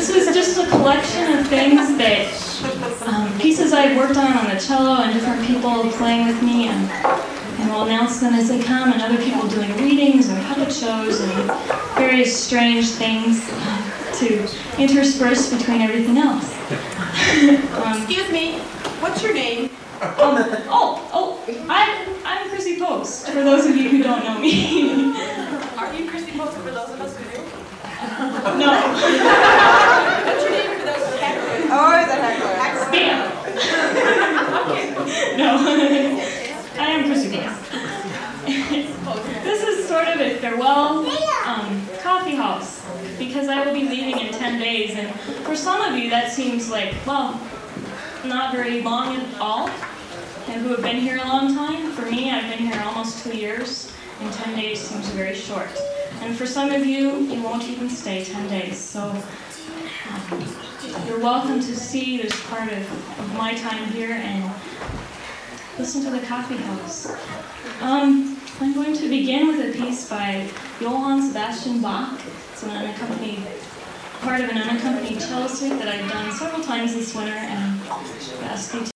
This is just a collection of things that, pieces I worked on the cello and different people playing with me, and we'll announce them as they come, and other people doing readings and puppet shows and various strange things to intersperse between everything else. Excuse me, what's your name? I'm Chrissy Post, for those of you who don't know me. Are you Chrissy Post for those of us who do? No. What's your name for those who heckler? Oh, is that heckler? Spam. No. I am Chrissy Post. This is sort of a farewell coffee house, because I will be leaving in 10 days, and for some of you that seems like, well, not very long at all, and who have been here a long time. For me, I've been here almost 2 years, and 10 days seems very short. And for some of you, you won't even stay 10 days, so you're welcome to see this part of my time here and listen to the coffee house. I'm going to begin with a piece by Johann Sebastian Bach. It's part of an unaccompanied cello suite that I've done several times this winter, and I've asked you to.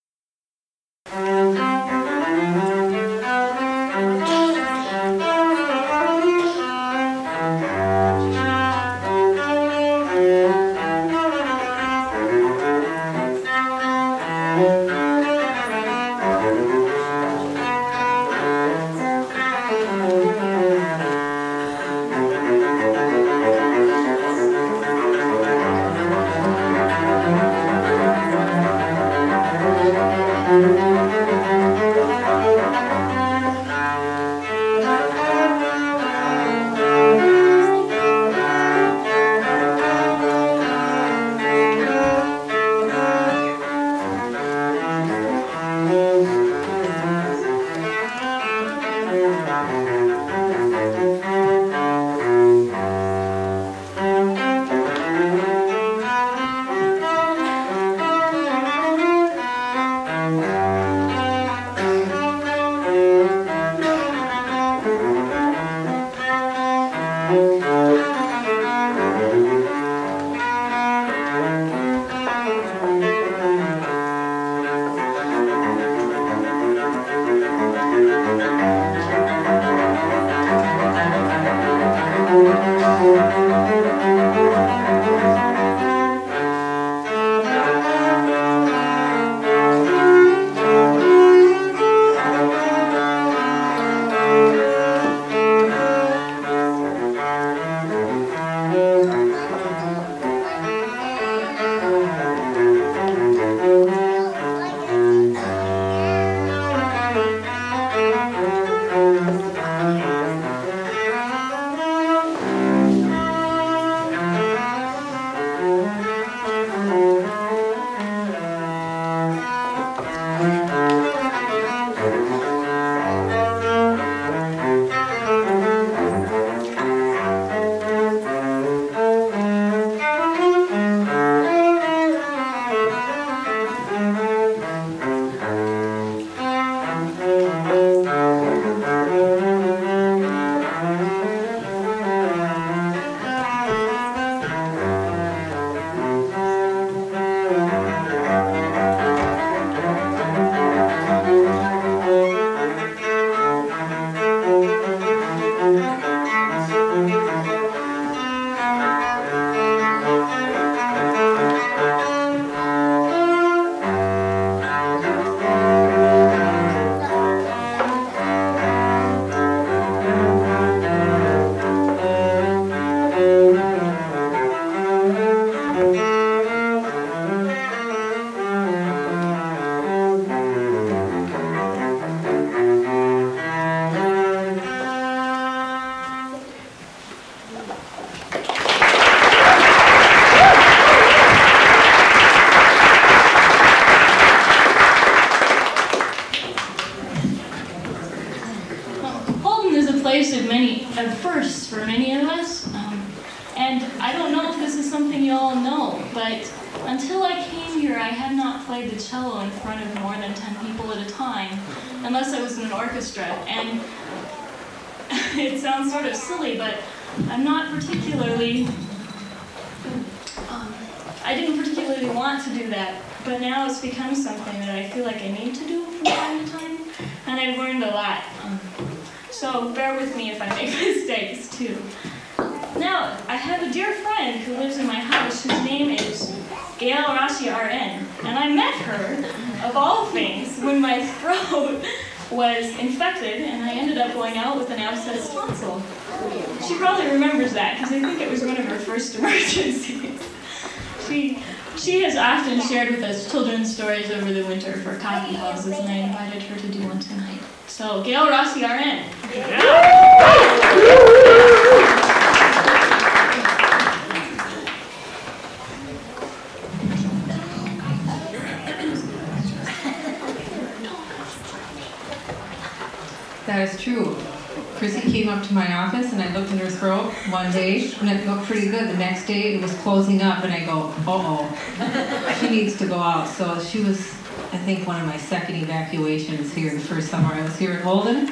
First for many of us, and I don't know if this is something you all know, but until I came here I had not played the cello in front of more than 10 people at a time, unless I was in an orchestra, and it sounds sort of silly, but I'm not particularly I didn't particularly want to do that, but now it's become something that I feel like I need to do from time to time, and I've learned a lot. So bear with me if I make mistakes too. Now, I have a dear friend who lives in my house whose name is Gail Rossi RN, and I met her, of all things, when my throat was infected and I ended up going out with an abscessed tonsil. She probably remembers that because I think it was one of her first emergencies. She has often shared with us children's stories over the winter for coffee houses, and I invited her to do one tonight. So, Gail Rossi RN. That is true. Chrissy came up to my office and I looked in her throat one day and it looked pretty good. The next day it was closing up and I go, uh-oh, she needs to go out. So she was, I think, one of my second evacuations here the first summer I was here at Holden.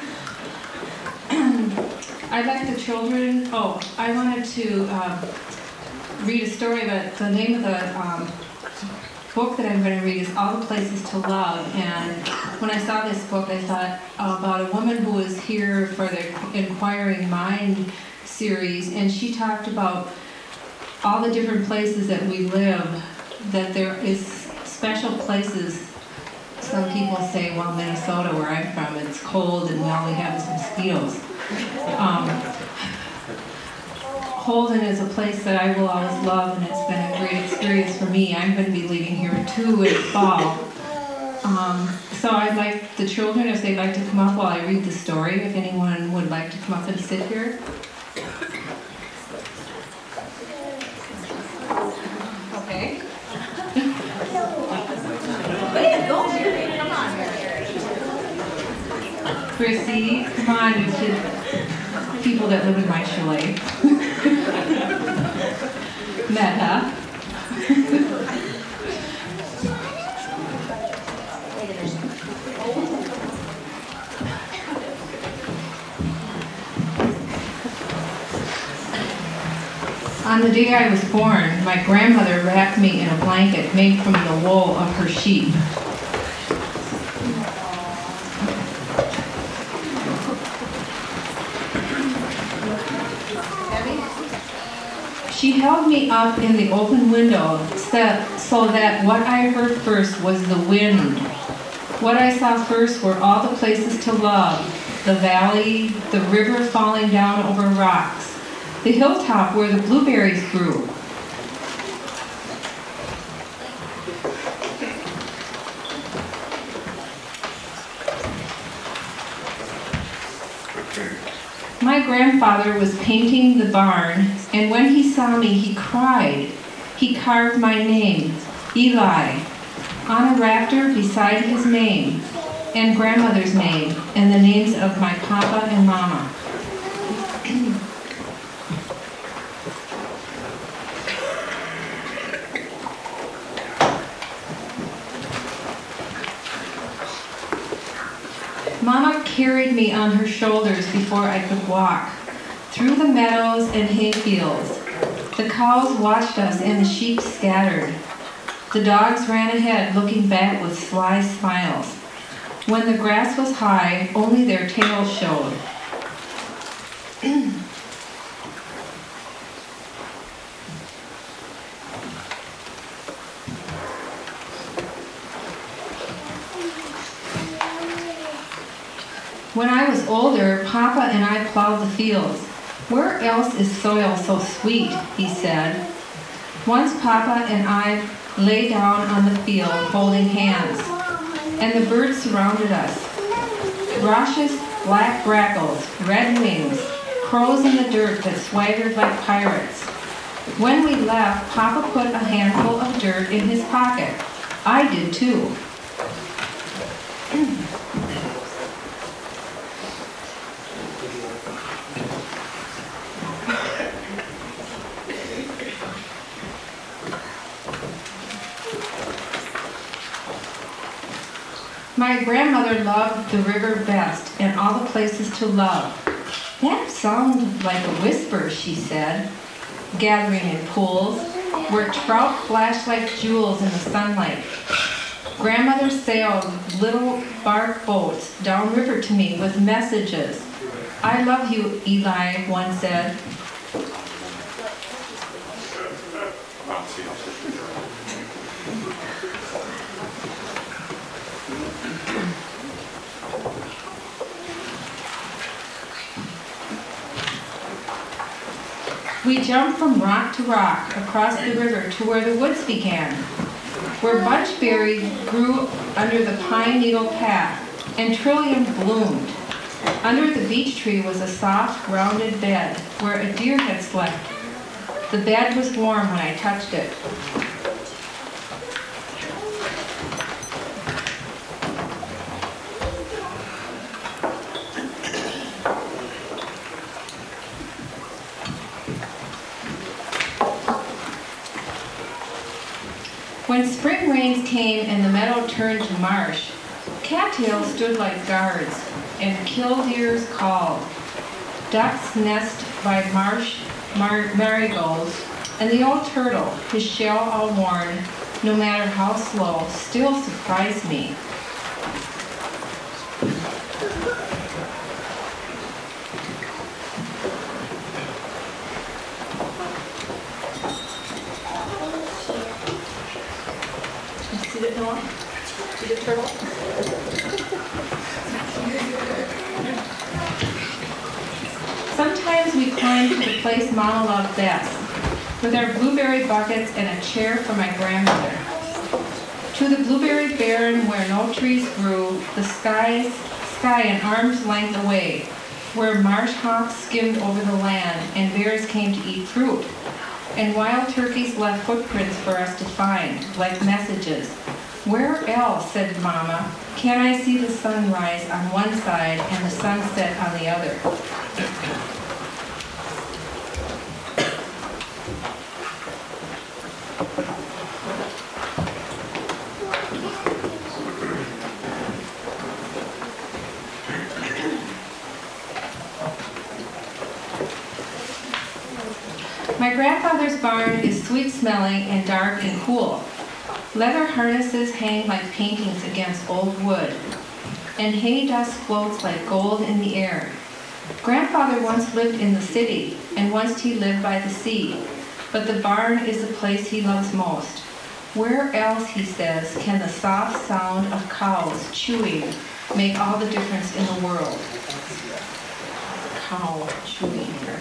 I'd like the children, I wanted to read a story, but the name of the book that I'm going to read is All the Places to Love, and when I saw this book I thought about a woman who was here for the Inquiring Mind series, and she talked about all the different places that we live, that there is special places. Some people say, well, Minnesota, where I'm from, it's cold and we only have is mosquitoes. Holden is a place that I will always love, and it's been a great experience for me. I'm going to be leaving here too in fall. So I'd like the children, if they'd like to come up while I read the story, if anyone would like to come up and sit here. Okay. Way to go, Mary. Come on, Mary. Chrissy, come on, you should, people that live in my chalet. Meta. On the day I was born, my grandmother wrapped me in a blanket made from the wool of her sheep. She held me up in the open window so that what I heard first was the wind. What I saw first were all the places to love, the valley, the river falling down over rocks, the hilltop where the blueberries grew. My grandfather was painting the barn, and when he saw me, he cried. He carved my name, Eli, on a rafter beside his name, and grandmother's name, and the names of my papa and mama. Mama carried me on her shoulders before I could walk, through the meadows and hayfields. The cows watched us and the sheep scattered. The dogs ran ahead, looking back with sly smiles. When the grass was high, only their tails showed. When I was older, Papa and I plowed the fields. Where else is soil so sweet, he said. Once Papa and I lay down on the field holding hands, and the birds surrounded us. Thrushes, black grackles, red wings, crows in the dirt that swaggered like pirates. When we left, Papa put a handful of dirt in his pocket. I did too. My grandmother loved the river best and all the places to love. That sounded like a whisper, she said, gathering in pools, where trout flashed like jewels in the sunlight. Grandmother sailed little bark boats downriver to me with messages. "I love you," Eli once said. We jumped from rock to rock across the river to where the woods began, where bunchberry grew under the pine needle path and trillium bloomed. Under the beech tree was a soft, rounded bed where a deer had slept. The bed was warm when I touched it. When spring rains came and the meadow turned to marsh, cattails stood like guards, and killdeers called. Ducks nest by marsh marigolds, and the old turtle, his shell all worn, no matter how slow, still surprised me. See it, Noah? See the turtle? Sometimes we climbed to the place Mama loved best, with our blueberry buckets and a chair for my grandmother. To the blueberry barren where no trees grew, the sky an arm's length away, where marsh hawks skimmed over the land and bears came to eat fruit, and wild turkeys left footprints for us to find, like messages. "Where else," said Mama, "can I see the sunrise on one side and the sunset on the other?" My grandfather's barn is sweet-smelling and dark and cool. Leather harnesses hang like paintings against old wood, and hay dust floats like gold in the air. Grandfather once lived in the city, and once he lived by the sea, but the barn is the place he loves most. Where else, he says, can the soft sound of cows chewing make all the difference in the world? Cow chewing here.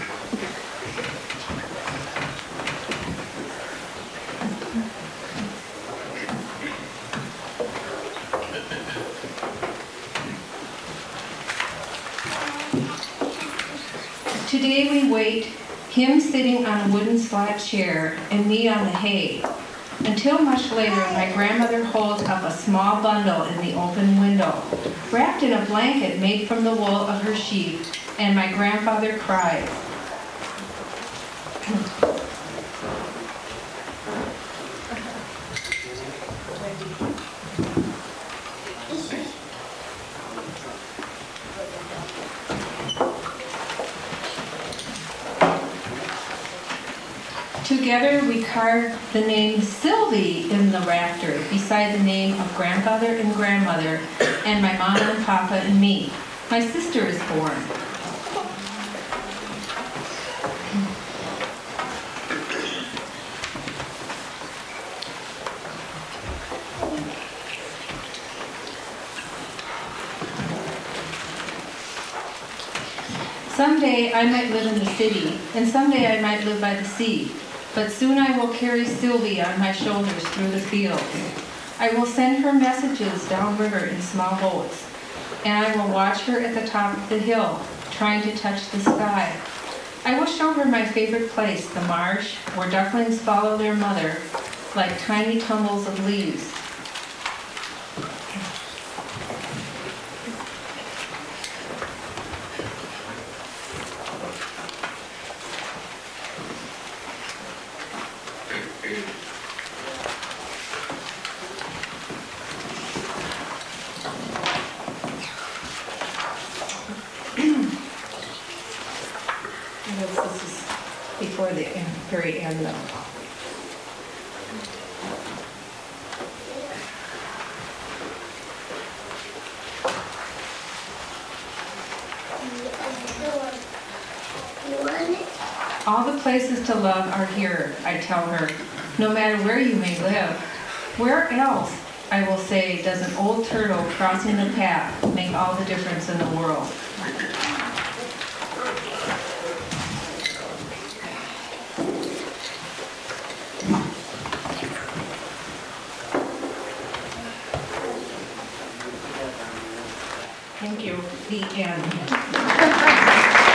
Today we wait, him sitting on a wooden slat chair and me on the hay, until much later my grandmother holds up a small bundle in the open window, wrapped in a blanket made from the wool of her sheep, and my grandfather cries. Together we carved the name Sylvie in the rafter beside the name of grandfather and grandmother and my mama and papa and me. My sister is born. Someday I might live in the city, and someday I might live by the sea. But soon I will carry Sylvie on my shoulders through the fields. I will send her messages downriver in small boats, and I will watch her at the top of the hill, trying to touch the sky. I will show her my favorite place, the marsh, where ducklings follow their mother like tiny tumbles of leaves. This is before the very end, though. All the places to love are here, I tell her, no matter where you may live. Where else, I will say, does an old turtle crossing the path make all the difference in the world? Thank you. The end.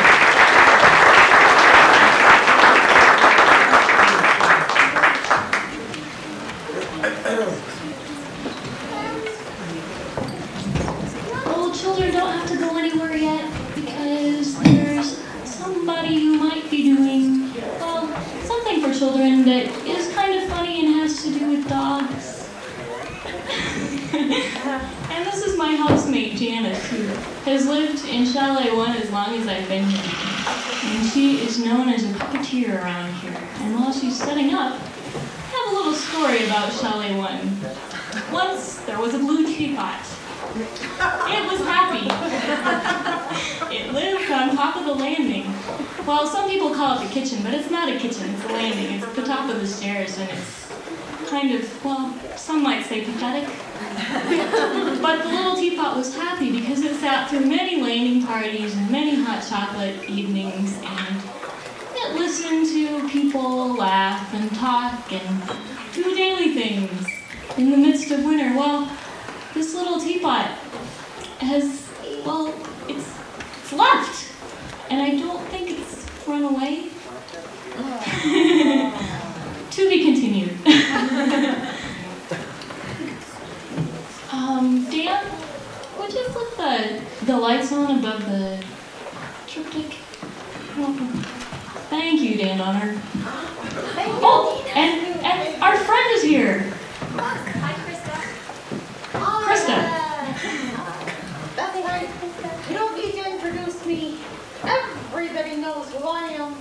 Well, children don't have to go anywhere yet because there's somebody who might be doing, well, something for children that is kind of funny and has to do with dogs. And this is my housemate, Janice, who has lived in Chalet 1 as long as I've been here. And she is known as a puppeteer around here. And while she's setting up, I have a little story about Chalet 1. Once there was a blue teapot. It was happy. It lived on top of the landing. Well, some people call it the kitchen, but it's not a kitchen, it's a landing. It's at the top of the stairs, and it's kind of, well, some might say pathetic. But the little teapot was happy because it sat through many landing parties and many hot chocolate evenings, and it listened to people laugh and talk and do daily things in the midst of winter. Well, this little teapot has, well, it's left, and I don't think it's run away. To be continued. Dan, would you flip the lights on above the triptych? Thank you, Dan Donner. Oh, and our friend is here. Hi, Krista. Krista. That's right. You don't need to introduce me. Everybody knows who I am.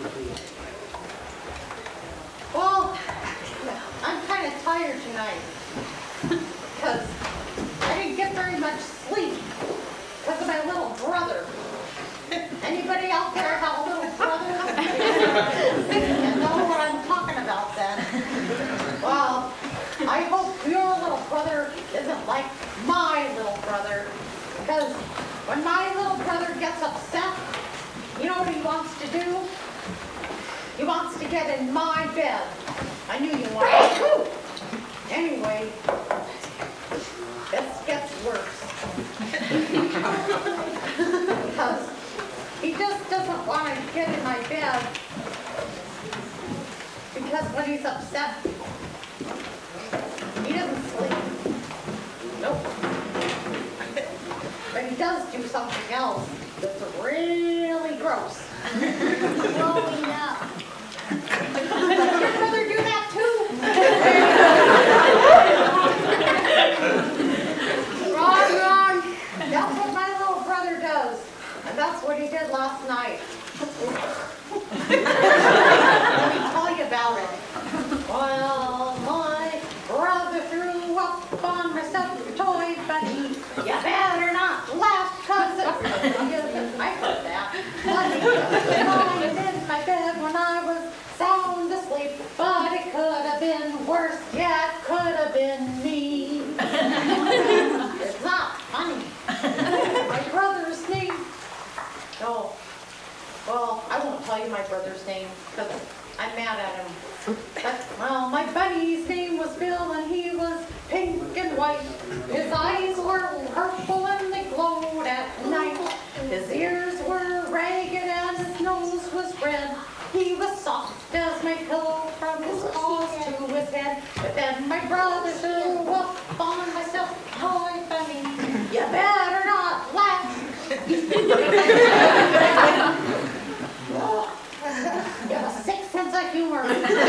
Well, I'm kind of tired tonight because I didn't get very much sleep because of my little brother. Anybody out there have a little brother? You know what I'm talking about then. Well, I hope your little brother isn't like my little brother, because when my little brother gets upset, you know what he wants to do? He wants to get in my bed. I knew you wanted to. Anyway, this gets worse. Because he just doesn't want to get in my bed, because when he's upset, he doesn't sleep. Nope. But he does do something else that's really gross. Blowing up. Does your brother do that too? Wrong. That's what my little brother does. And that's what he did last night. Let me tell you about it. Well, my brother threw up on my stuffed toy bunny. You better not laugh, cause I heard that. Bunny was lying in my bed when I was sound asleep, but it could have been worse. Yeah, it could have been me. It's not funny. My brother's name. Oh, well, I won't tell you my brother's name because I'm mad at him. But, well, my buddy's name was Bill, and he was pink and white. His eyes were purple and they glowed at night. His ears were ragged and his nose was red. He was soft as my pillow from his paws to his head. But then my brother threw up on my stuffed toy bunny. You better not laugh. You have a sick sense of humor.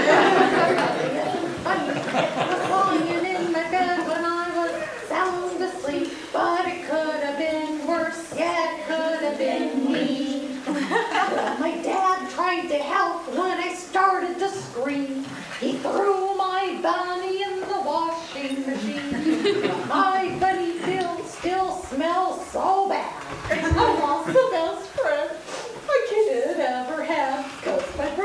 Funny. I was lying in my bed when I was sound asleep, but it could have been worse. Yeah, it could have been me. My dad tried to help when I started to scream. He threw my bunny in the washing machine. My bunny Bill still smells so bad. I lost the best friend I could ever have, 'cause my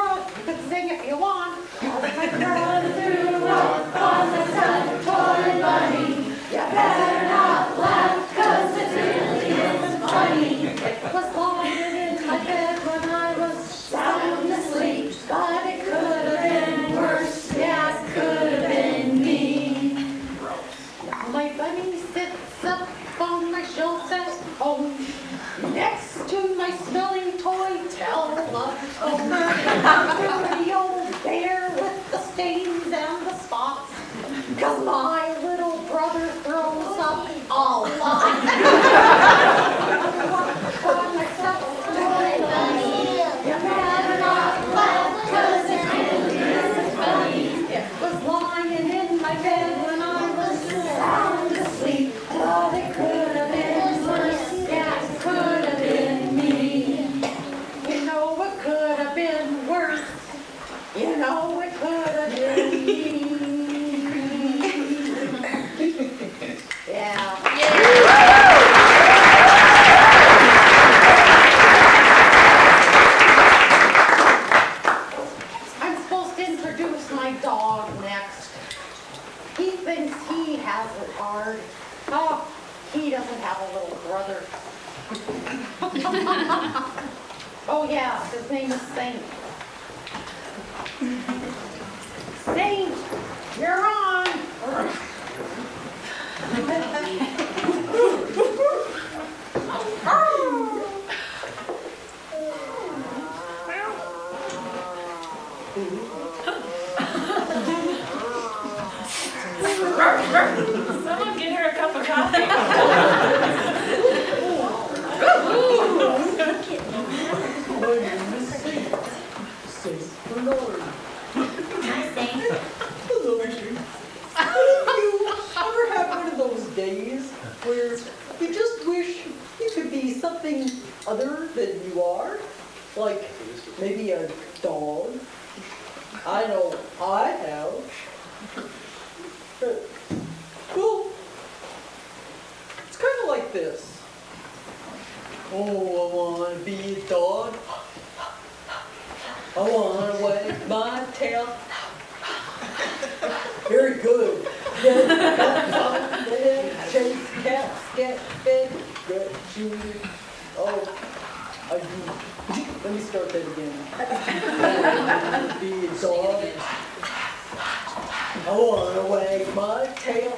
'cause my little brother throws up a lot. You better not laugh 'cause it is funny. Was lying in my bed when I was sound asleep, but it could have been worse. Yeah, it could have been me. You know it could have been worse. You know it could have been me. Yeah. I'm supposed to introduce my dog next. He thinks he has it hard. Oh, he doesn't have a little brother. Oh yeah, his name is Saint. Saint, you're on. Someone get her a cup of coffee. Hello, Richard. You ever have one of those days where you just wish you could be something other than you are? Like maybe a dog? I know I have. Well, it's kind of like this. Oh, I want to be a dog. I want to wag my tail. Very good. Get cats on the head, chase cats, get fed, get shoes. Oh, let me start that again. I want to be a dog. I want to wag my tail.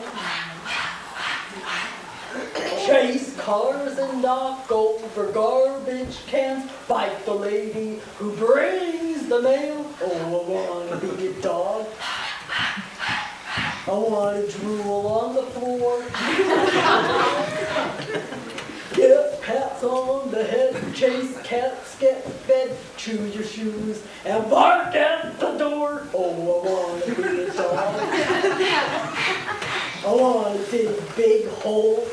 Chase cars and knock over garbage cans. Fight the lady who brings the mail. Oh, I want to be a dog. I want to drool on the floor. Get pats on the head. Chase cats, get fed. Chew your shoes and bark at the door. Oh, I want to be a dog. I want to dig big holes.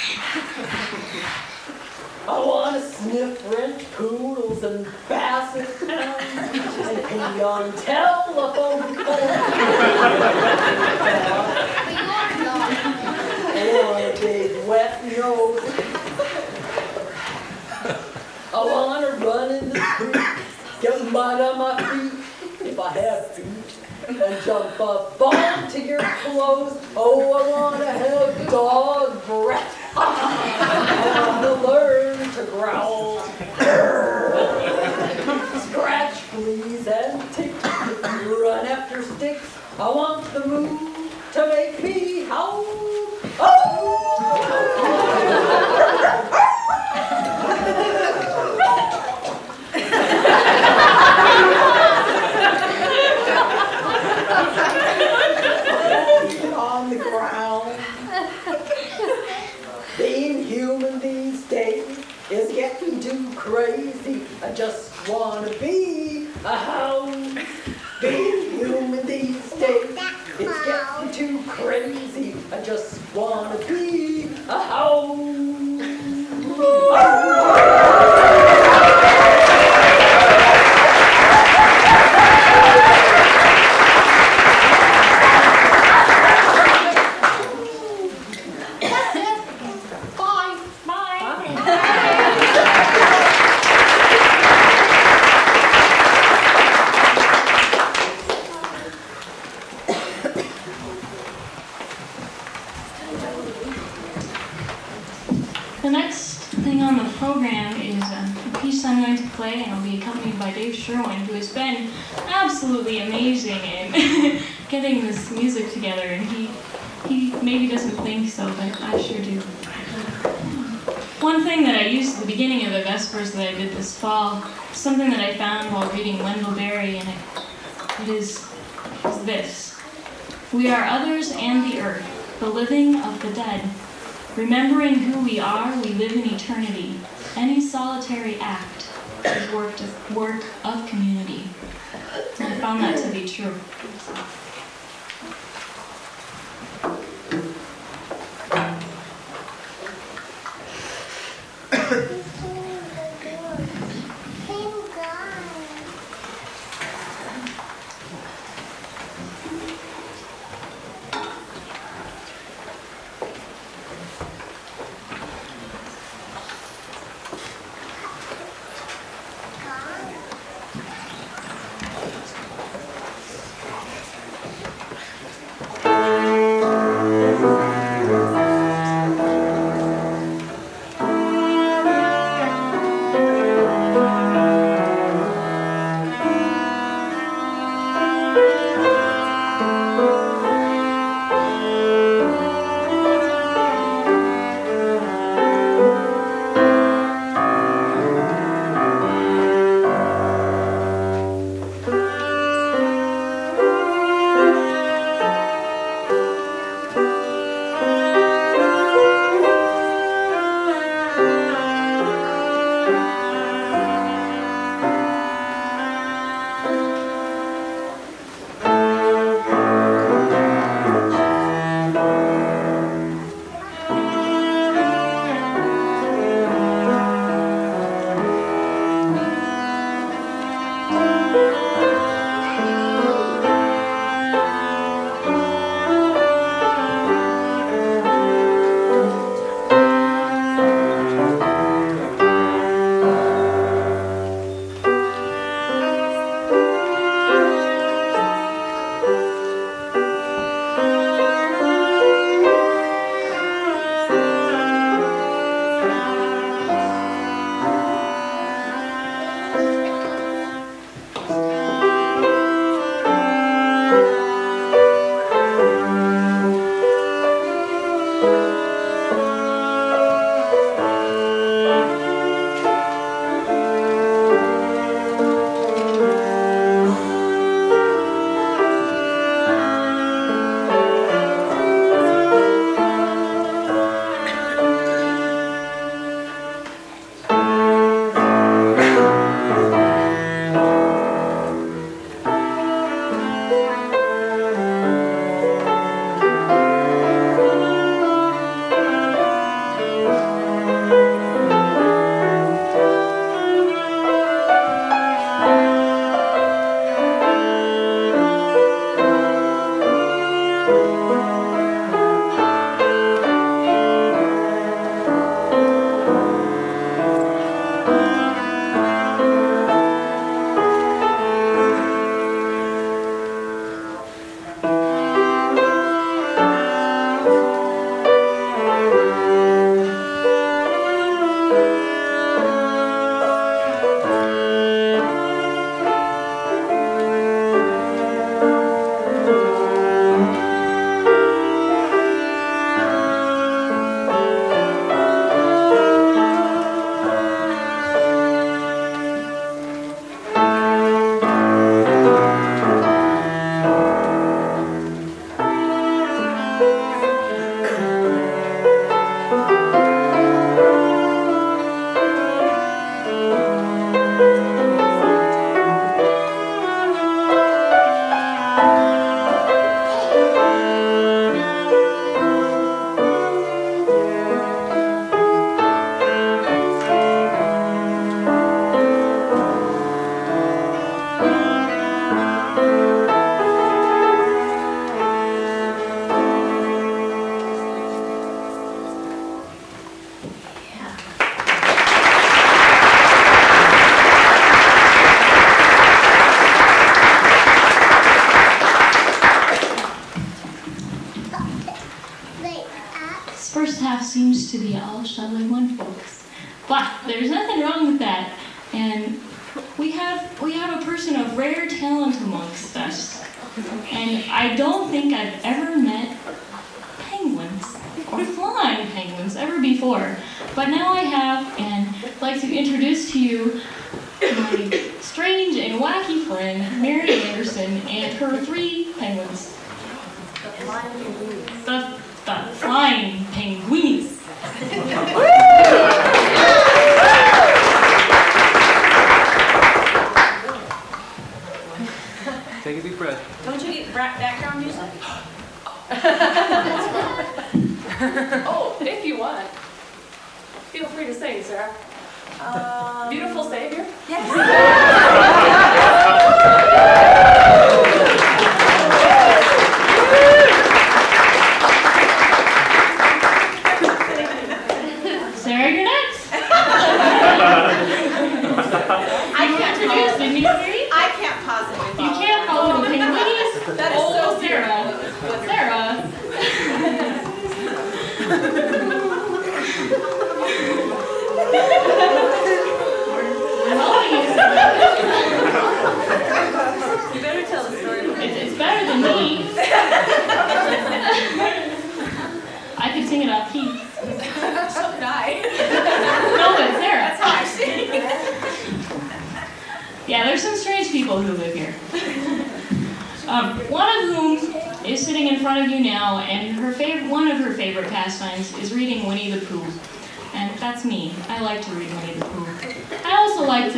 I want to sniff French poodles and basset hounds and pee on telephone poles. I want a big wet nose. I want to run in the street, get mud on my feet if I have to, and jump up onto your clothes. Oh, I want to have dog breath. I want to learn to growl. Scratch fleas and ticks. Run after sticks. I want the moon to make me howl. Oh! On the ground. Being human these days is getting too crazy. I just want to be a hound. Being human these days is getting too crazy. I just want to be a hound. That's it. Bye. The next thing on the program is a piece I'm going to play, and I'll be accompanied by Dave Sherwin, who has been absolutely amazing in getting this music together, and he maybe doesn't think so, but I sure do. One thing that I used at the beginning of the Vespers that I did this fall, something that I found while reading Wendell Berry, and it is this. We are others and the earth, the living of the dead. Remembering who we are, we live in eternity. Any solitary act is work of community. And I found that to be true. Seems to be all Shelley One folks, but there's nothing wrong with that. And we have a person of rare talent amongst us. And I don't think I've ever met penguins or flying penguins ever before, but now I have, and I'd like to introduce to you my strange and wacky friend Mary Anderson and her 3 penguins. The flying penguins. Take a deep breath. Don't you get background music? Oh, if you want. Feel free to sing, Sarah. Beautiful Savior? Sarah, you're next. I can't Introduce the new series. I can't possibly You follow. can't follow the penguins. That is so Sarah. Sarah. We're helping you. You better tell the story. It's better than me. I could sing it off key. So could I. No, but Sarah. That's how I sing. Yeah, there's some strange people who live here. One of whom is sitting in front of you now, and one of her favorite pastimes is reading Winnie the Pooh. And that's me. I like to read Winnie the Pooh. I also like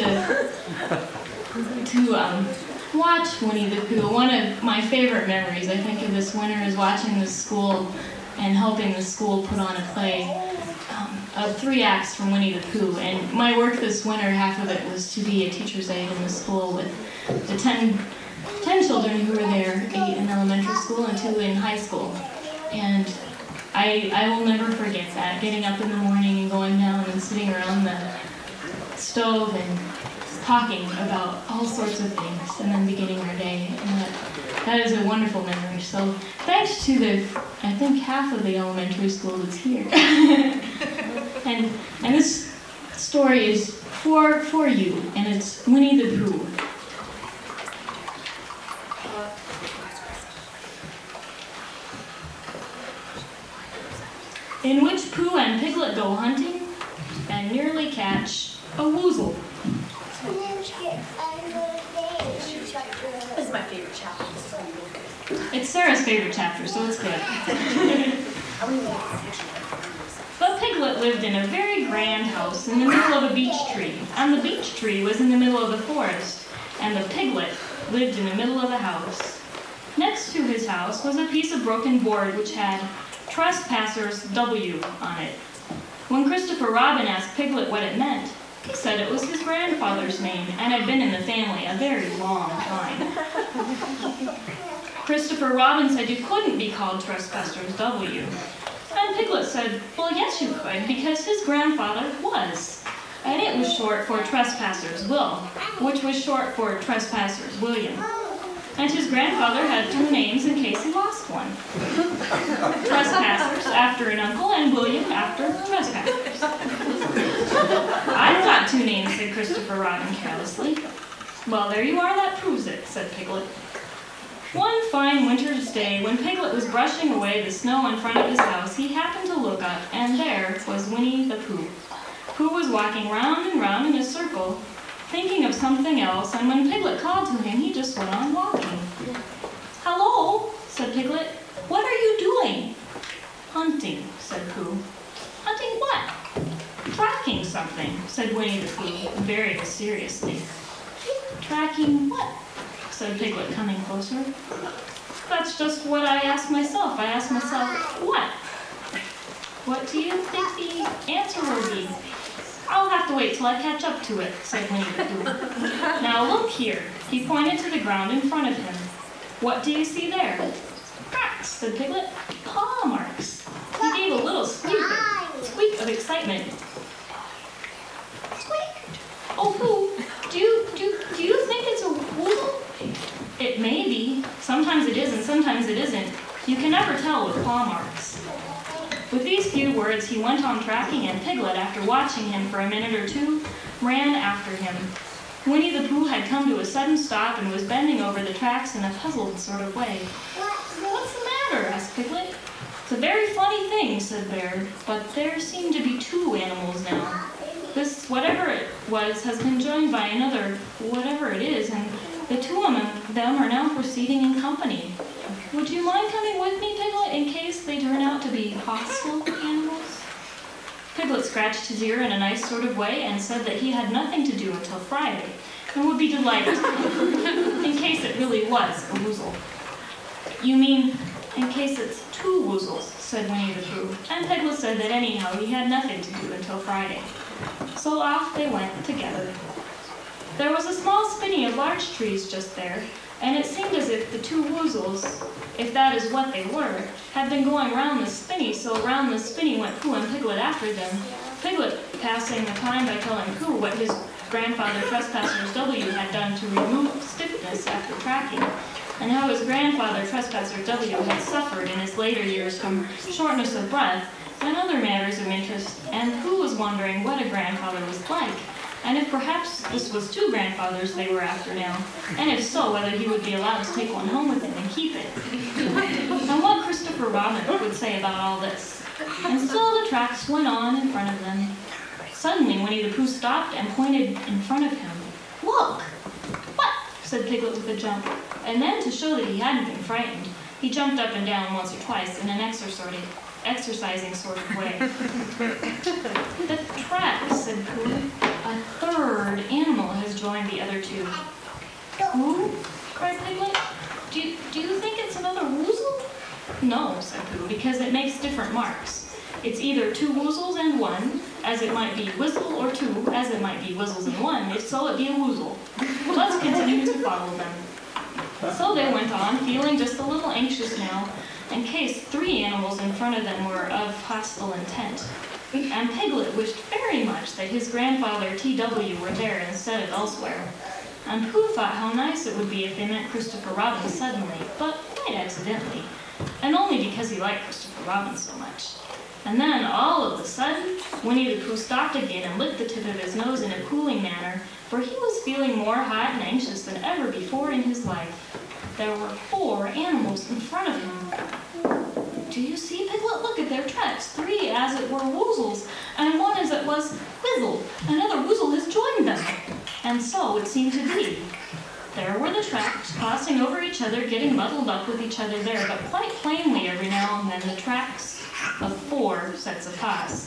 to watch Winnie the Pooh. One of my favorite memories, I think, of this winter is watching the school and helping the school put on a play of 3 acts from Winnie the Pooh. And my work this winter, half of it was to be a teacher's aide in the school with the 10 children who were there, 8 in elementary school and 2 in high school. And I will never forget that, getting up in the morning and going down and sitting around the stove and talking about all sorts of things and then beginning our day. And that is a wonderful memory. So thanks to I think half of the elementary school that's here. and this story is for you, and it's Winnie the Pooh. In which Pooh and Piglet go hunting and nearly catch a woozle. This is my favorite chapter. It's Sarah's favorite chapter, so it's good. But Piglet lived in a very grand house in the middle of a beech tree, and the beech tree was in the middle of the forest, and the piglet lived in the middle of the house. Next to his house was a piece of broken board which had Trespassers W on it. When Christopher Robin asked Piglet what it meant, he said it was his grandfather's name and had been in the family a very long time. Christopher Robin said you couldn't be called Trespassers W. And Piglet said, well, yes you could, because his grandfather was. And it was short for Trespassers Will, which was short for Trespassers William. And his grandfather had 2 names in case he lost one. Trespassers after an uncle and William after Trespassers. I've got 2 names, said Christopher Robin carelessly. Well, there you are, that proves it, said Piglet. One fine winter's day, when Piglet was brushing away the snow in front of his house, he happened to look up, and there was Winnie the Pooh. Pooh was walking round and round in a circle, thinking of something else, and when Piglet called to him, he just went on walking. Hello, said Piglet. What are you doing? Hunting, said Pooh. Hunting what? Tracking something, said Winnie the Pooh, very mysteriously. Tracking what? Said Piglet, coming closer. That's just what I asked myself. I asked myself, what? What do you think the answer will be? I'll have to wait till I catch up to it, said Winnie the Pooh. Now look here. He pointed to the ground in front of him. What do you see there? Tracks, said Piglet. Paw marks. He gave a little squeak of excitement. Squeak! Oh, Pooh, do you think it's a woozle? It may be. Sometimes it is and sometimes it isn't. You can never tell with paw marks. With these few words, he went on tracking, and Piglet, after watching him for a minute or 2, ran after him. Winnie the Pooh had come to a sudden stop and was bending over the tracks in a puzzled sort of way. What's the matter? Asked Piglet. It's a very funny thing, said Bear, but there seem to be 2 animals now. This, whatever it was, has been joined by another, whatever it is, and the 2 of them are now proceeding in company. Would you mind coming with me, Piglet, in case they turn out to be hostile animals? Piglet scratched his ear in a nice sort of way and said that he had nothing to do until Friday and would be delighted to come, in case it really was a woozle. You mean, in case it's two woozles, said Winnie the Pooh, and Piglet said that anyhow he had nothing to do until Friday. So off they went together. There was a small spinney of large trees just there, and it seemed as if the two woozles, if that is what they were, had been going round the spinney, so round the spinney went Pooh and Piglet after them, Piglet passing the time by telling Pooh what his grandfather Trespasser W had done to remove stiffness after tracking, and how his grandfather Trespasser W had suffered in his later years from shortness of breath and other matters of interest, and Pooh was wondering what a grandfather was like, and if perhaps this was two grandfathers they were after now, and if so, whether he would be allowed to take one home with him and keep it. And what Christopher Robin would say about all this. And still the tracks went on in front of them. Suddenly Winnie the Pooh stopped and pointed in front of him. "Look!" "What?" said Piglet with a jump, and then to show that he hadn't been frightened, he jumped up and down once or twice in an exercising sort of way. "The tracks," said Pooh. "A third animal has joined the other two." "Who?" cried Piglet. Do you think it's another woozle?" "No," said Pooh, "because it makes different marks. It's either two woozles and one, as it might be whizzle, or two, as it might be whizzles and one, if so it be a woozle. Let's continue to follow them." So they went on, feeling just a little anxious now, in case three animals in front of them were of hostile intent. And Piglet wished very much that his grandfather T.W. were there instead of elsewhere. And Pooh thought how nice it would be if they met Christopher Robin suddenly, but quite accidentally, and only because he liked Christopher Robin so much. And then, all of a sudden, Winnie the Pooh stopped again and licked the tip of his nose in a cooling manner, for he was feeling more hot and anxious than ever before in his life. There were 4 animals in front of him. "Do you see, Piglet? Look at their tracks. 3 as it were woozles, and 1 as it was whizzle. Another woozle has joined them." And so it seemed to be. There were the tracks, crossing over each other, getting muddled up with each other there, but quite plainly every now and then the tracks of 4 sets of paws.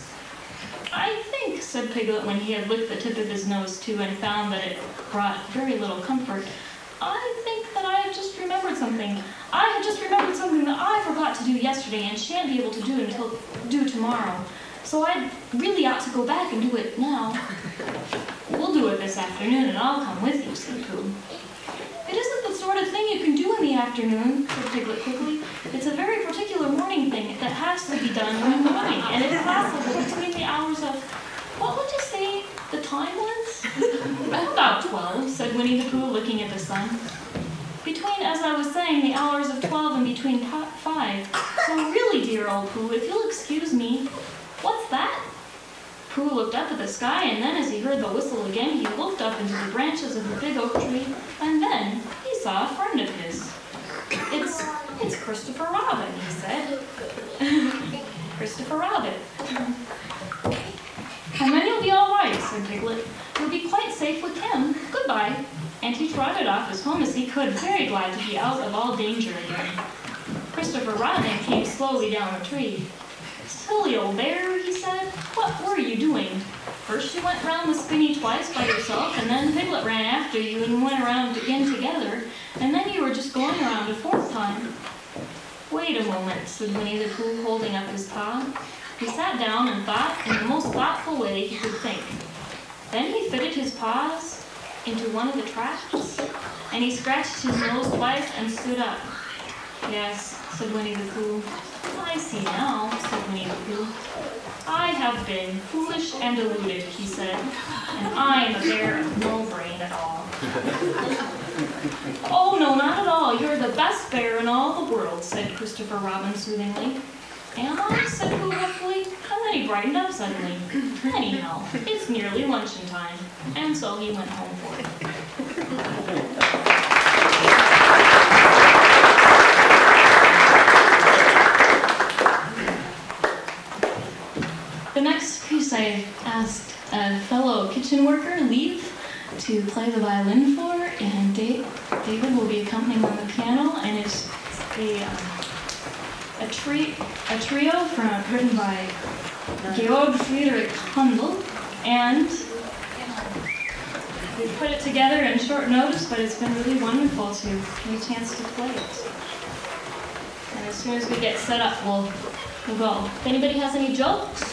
"I think," said Piglet when he had licked the tip of his nose too and found that it brought very little comfort, "I think that I have just remembered something. I have just remembered something that I forgot to do yesterday and shan't be able to do tomorrow. So I really ought to go back and do it now." "We'll do it this afternoon and I'll come with you," said Pooh. "It isn't the sort of thing you can do in the afternoon," said Piglet quickly. "It's a very particular morning thing that has to be done in the morning, and if possible between the hours of, what would you say the time was?" "About 12, said Winnie the Pooh, looking at the sun. "Between, as I was saying, the hours of 12 and between 5. So really, dear old Pooh, if you'll excuse me." "What's that?" Pooh looked up at the sky, and then as he heard the whistle again, he looked up into the branches of the big oak tree, and then he saw a friend of his. It's Christopher Robin," he said. "Christopher Robin." "And then you'll be all right," said Piglet. "You'll be quite safe with him. Goodbye." And he trotted off as home as he could, very glad to be out of all danger again. Christopher Robin came slowly down the tree. "Silly old bear," he said. "What were you doing? First you went round the spinney twice by yourself, and then Piglet ran after you and went around again together, and then you were just going around a 4th time." "Wait a moment," said Winnie the Pooh, holding up his paw. He sat down and thought in the most thoughtful way he could think. Then he fitted his paws into one of the tracks, and he scratched his nose twice and stood up. "Yes," said Winnie the Pooh. "I see now," said Winnie the Pooh. "I have been foolish and deluded," he said, "and I am a bear of no brain at all." "Oh, no, not at all. You're the best bear in all the world," said Christopher Robin soothingly. "Am I?" said Pooh hopefully, and then he brightened up suddenly. "Anyhow, it's nearly luncheon time," and so he went home for it. The next piece I asked a fellow kitchen worker, Leaf, to play the violin for, and David will be accompanying on the piano, and it's a trio written by Georg Friedrich Handel, and we put it together in short notice, but it's been really wonderful to get a chance to play it. And as soon as we get set up, we'll go. If anybody has any jokes.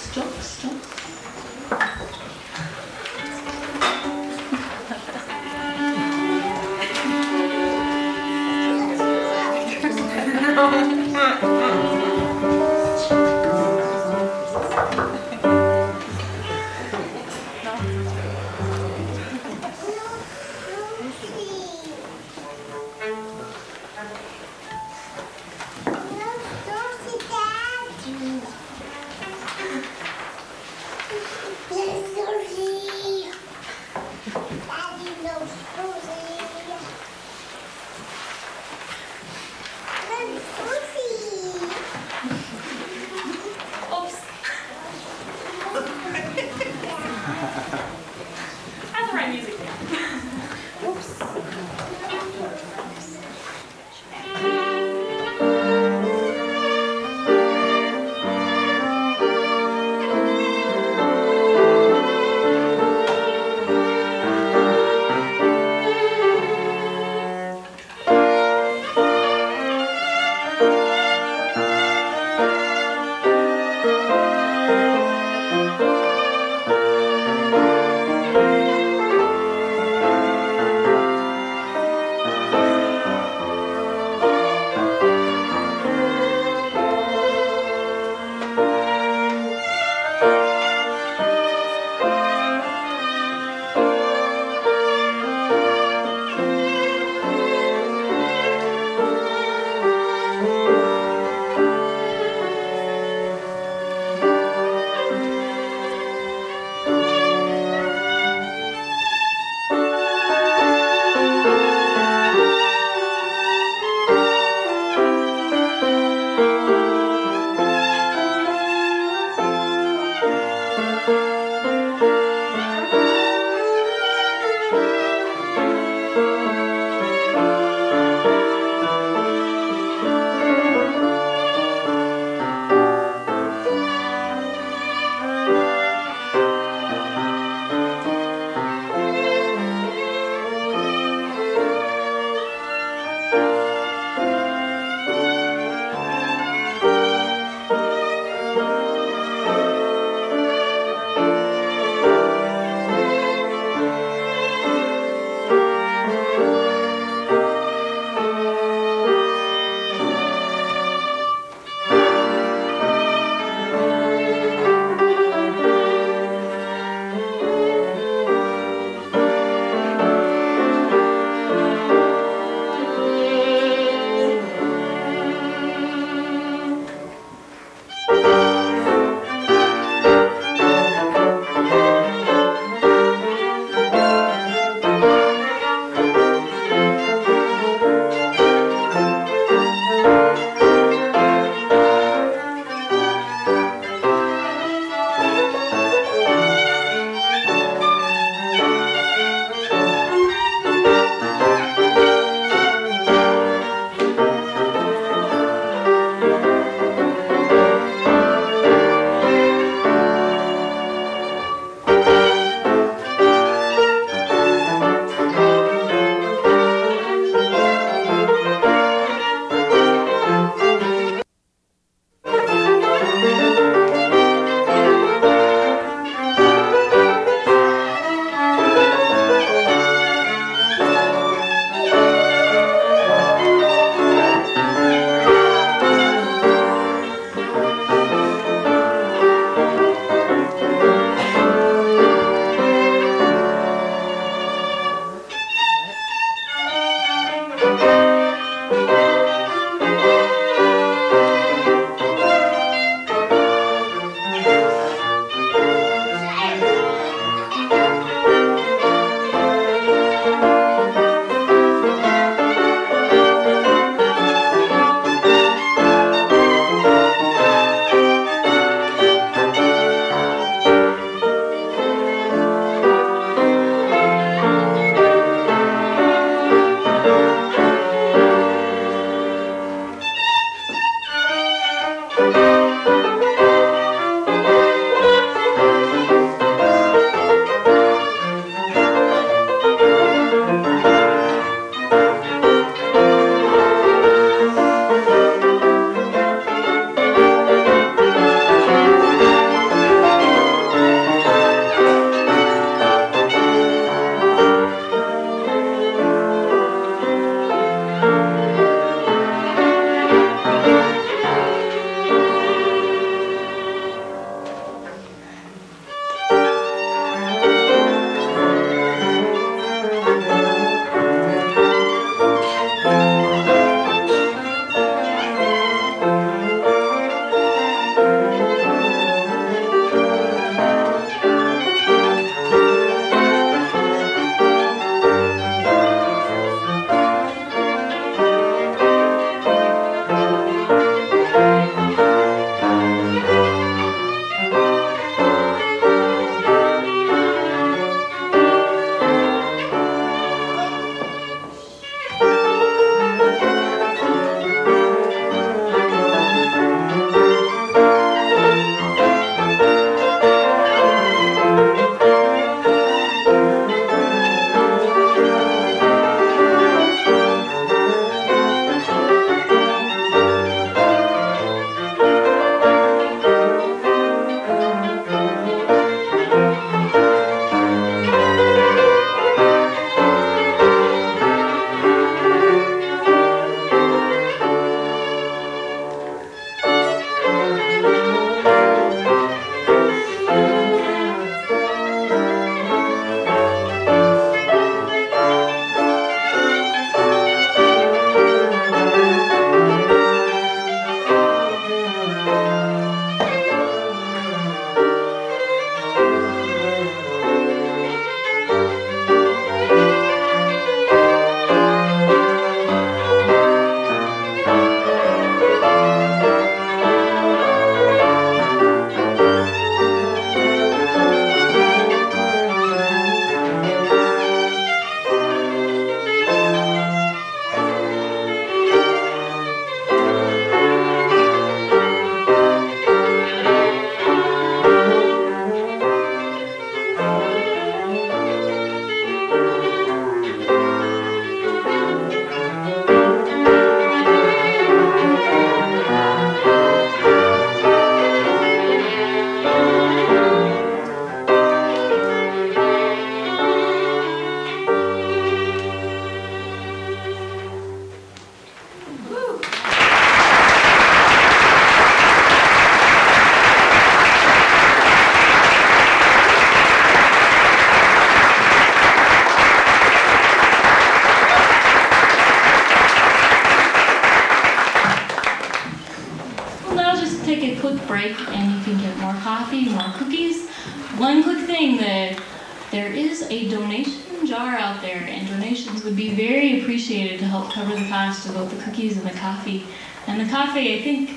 just take a quick break and you can get more coffee, more cookies. One quick thing, that there is a donation jar out there, and donations would be very appreciated to help cover the cost of both the cookies and the coffee. And the coffee, I think,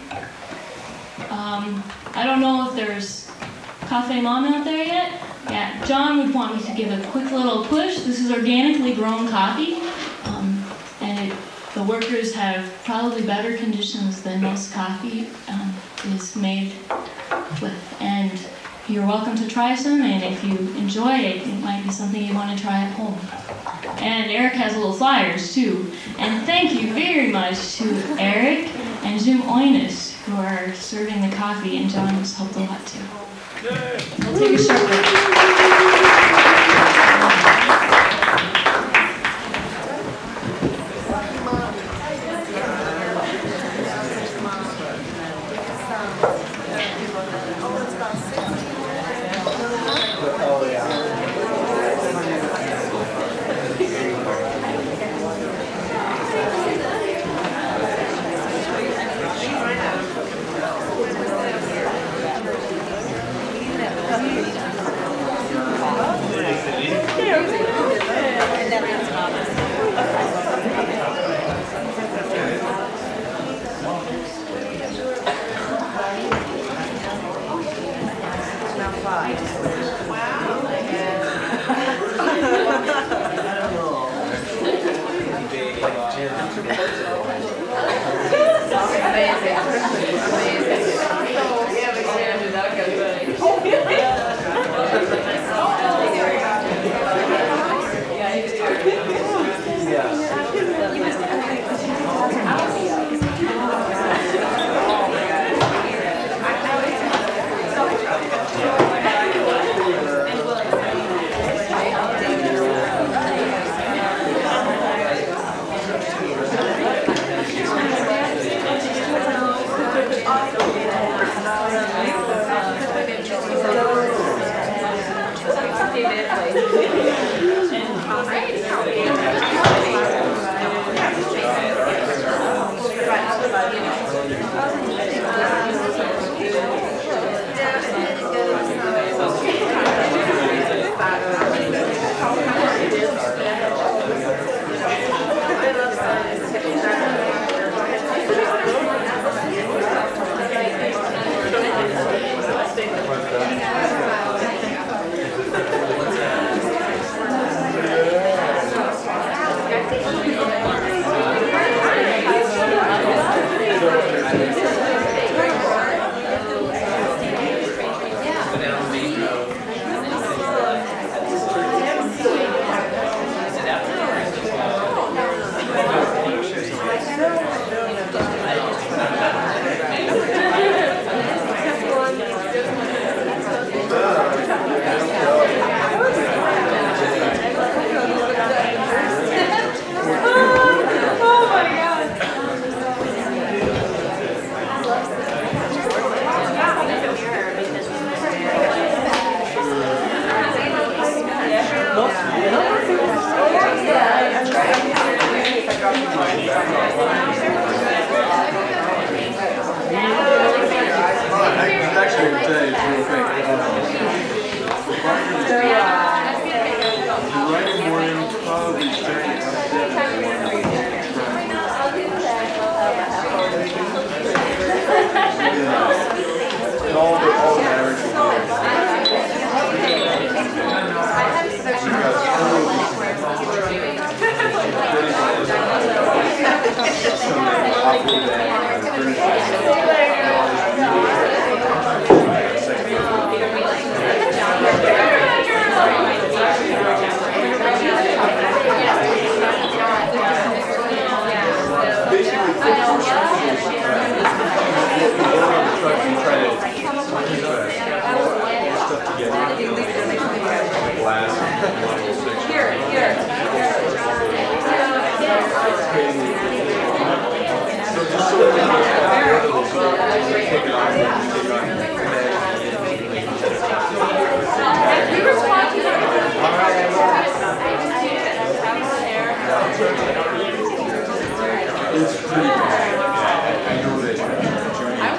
I don't know if there's Cafe Mom out there yet. Yeah, John would want me to give a quick little push. This is organically grown coffee, and the workers have probably better conditions than most coffee is made with. And you're welcome to try some, and if you enjoy it, it might be something you want to try at home. And Eric has little flyers too. And thank you very much to Eric and Jim Oinus, who are serving the coffee, and John has helped a lot too. We'll take a short break.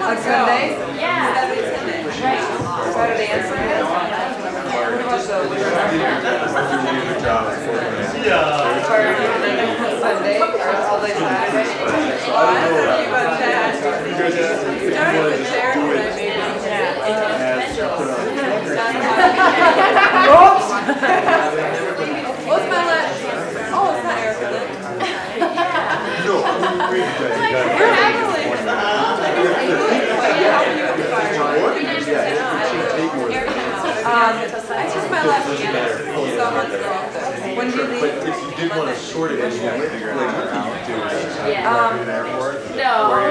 On Sunday? Yeah. Saturday and Sunday? What about the Sunday or all day Saturday? Oh, I'm happy about that. Starting with Sharon and I maybe. Oops! What's my last? Oh, it's not Erica then. You're Emily. It's just my last year. Someone's wrong. When do you leave? But if you did want to sort it, you have to figure out how you do it. No.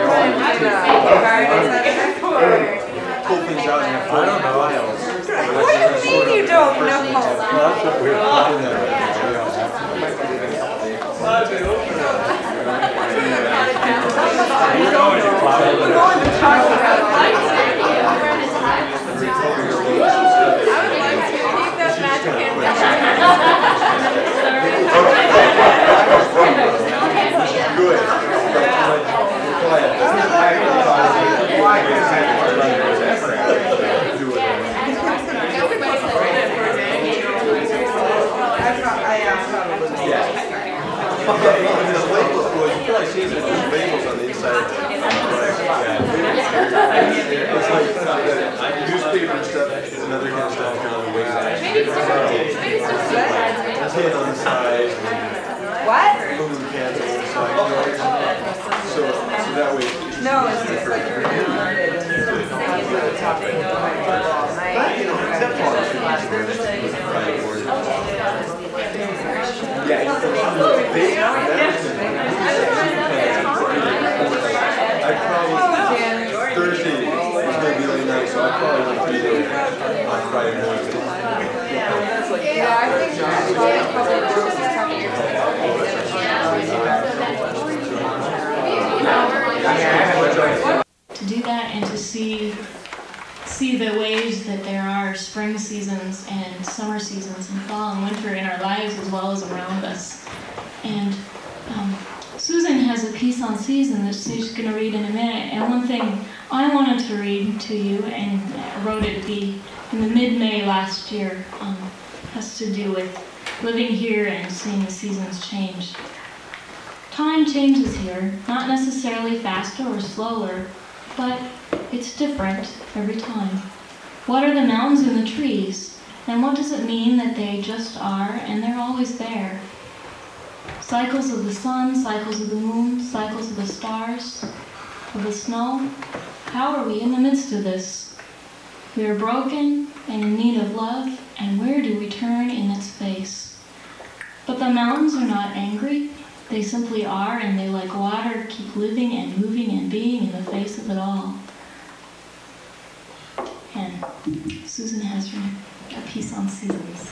Pull things out and have fun. I don't know. What do you mean you don't know? Well, that's what we're talking about. Newspaper stuff is another kind of stuff on the way. Tin on the side. What? Aluminum cans on the side. So that way. No, it's just like you're doing Thursday is going to be really nice, so I'll probably want to be there on Friday morning. Yeah, I think To do that and to see the ways that there are spring seasons and summer seasons and fall and winter in our lives as well as around us. And Susan has a piece on season that she's going to read in a minute. And one thing I wanted to read to you, and I wrote it in the mid-May last year, has to do with living here and seeing the seasons change. Time changes here, not necessarily faster or slower, but it's different every time. What are the mountains and the trees? And what does it mean that they just are and they're always there? Cycles of the sun, cycles of the moon, cycles of the stars, of the snow. How are we in the midst of this? We are broken and in need of love, and where do we turn in its face? But the mountains are not angry. They simply are, and they, like water, keep living and moving and being in the face of it all. And Susan has a piece on seasons.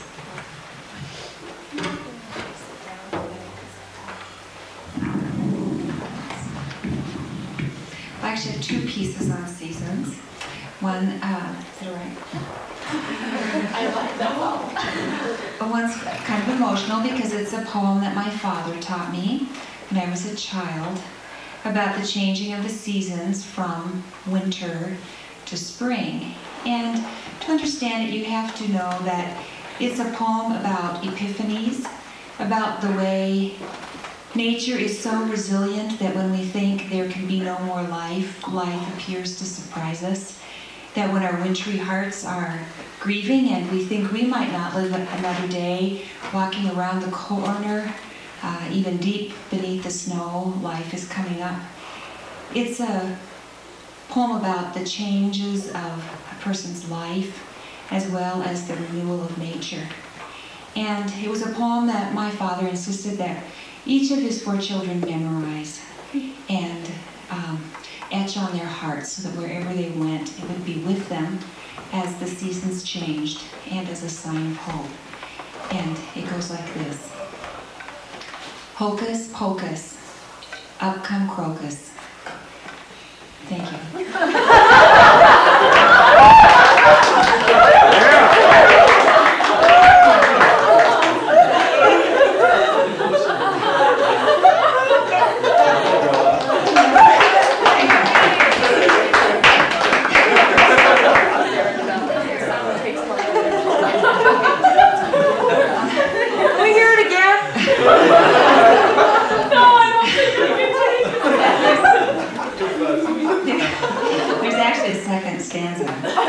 I actually have two pieces on seasons. One, is it all right? I like that well. One's kind of emotional because it's a poem that my father taught me when I was a child about the changing of the seasons from winter to spring. And to understand it, you have to know that it's a poem about epiphanies, about the way nature is so resilient that when we think there can be no more life, life appears to surprise us. That when our wintry hearts are grieving and we think we might not live another day, walking around the corner, even deep beneath the snow, life is coming up. It's a poem about the changes of a person's life as well as the renewal of nature. And it was a poem that my father insisted that each of his 4 children memorize and etch on their hearts so that wherever they went, it would be with them as the seasons changed and as a sign of hope. And it goes like this. Hocus pocus, up come crocus. Thank you. the second stanza.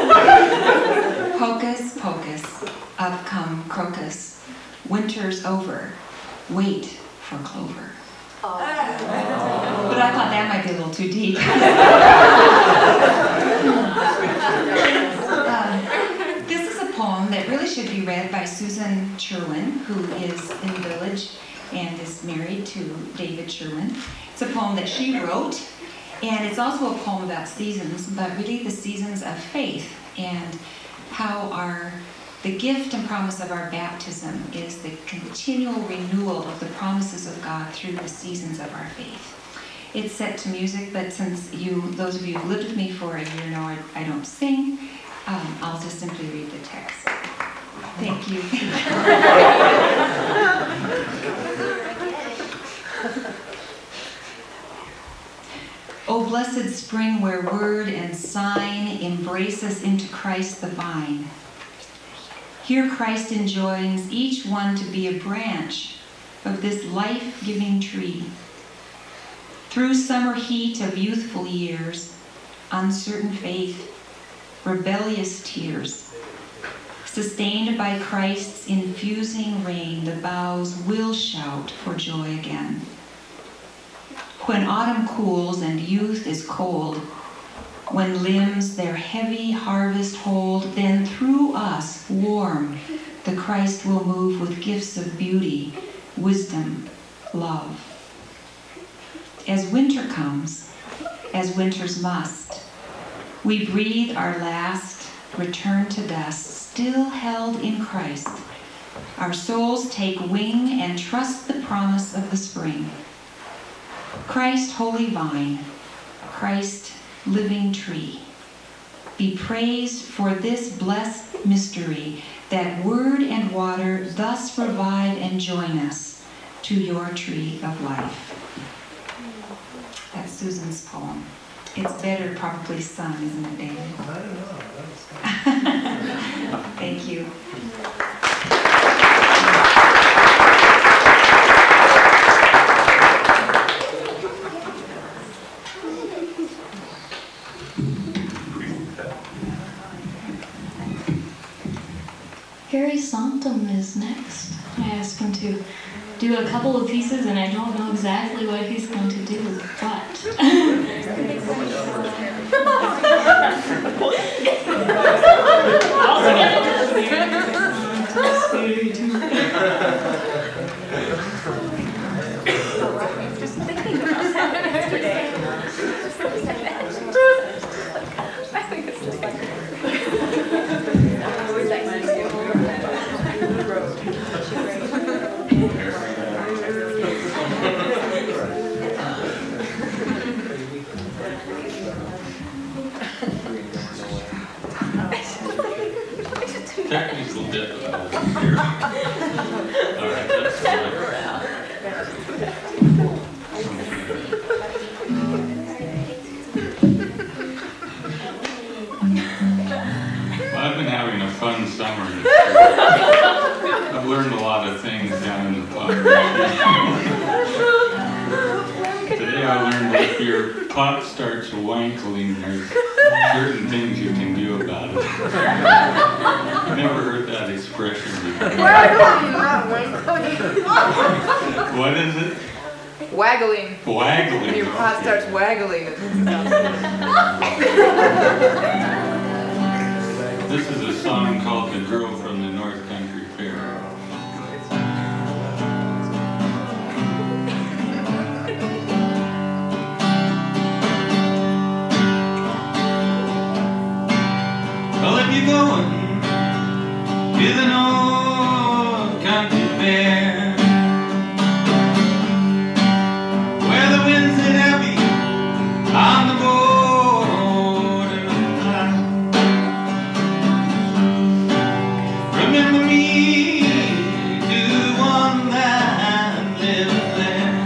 Hocus pocus, up come crocus. Winter's over, wait for clover. But I thought that might be a little too deep. This is a poem that really should be read by Susan Sherwin, who is in the village and is married to David Sherwin. It's a poem that she wrote, and it's also a poem about seasons, but really the seasons of faith and how the gift and promise of our baptism is the continual renewal of the promises of God through the seasons of our faith. It's set to music, but since those of you who've lived with me for a year know I don't sing, I'll just simply read the text. Thank you. O blessed spring where word and sign embrace us into Christ the vine. Here Christ enjoins each one to be a branch of this life-giving tree. Through summer heat of youthful years, uncertain faith, rebellious tears, sustained by Christ's infusing rain, the boughs will shout for joy again. When autumn cools and youth is cold, when limbs their heavy harvest hold, then through us, warm, the Christ will move with gifts of beauty, wisdom, love. As winter comes, as winters must, we breathe our last, return to dust, still held in Christ. Our souls take wing and trust the promise of the spring. Christ, holy vine, Christ, living tree, be praised for this blessed mystery, that word and water thus revive and join us to your tree of life. That's Susan's poem. It's better probably sung, isn't it, David? I don't know. Thank you. Harry Sanctum is next. I asked him to do a couple of pieces, and I don't know exactly what he's going to do, but... Just thinking about that yesterday. I think it's like... Technical difficulties here. All right, that's fine. Well, I've been having a fun summer. I've learned a lot of things down in the pub. Today I learned that if your pot starts wankling, there's certain things you can do about it. I've never heard that expression before. What is it? Waggling. Waggling. When your pot starts waggling. This is a song called The Girl from the North Country Fair. Well, if you're going to the North Country Fair, where the winds hit heavy on the border of time, remember me to the one that lives there.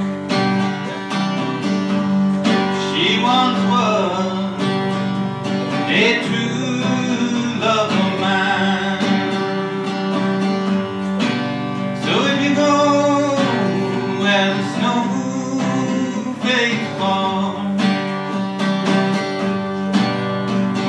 She once was a true love of mine. So if you go where the snowflakes fall,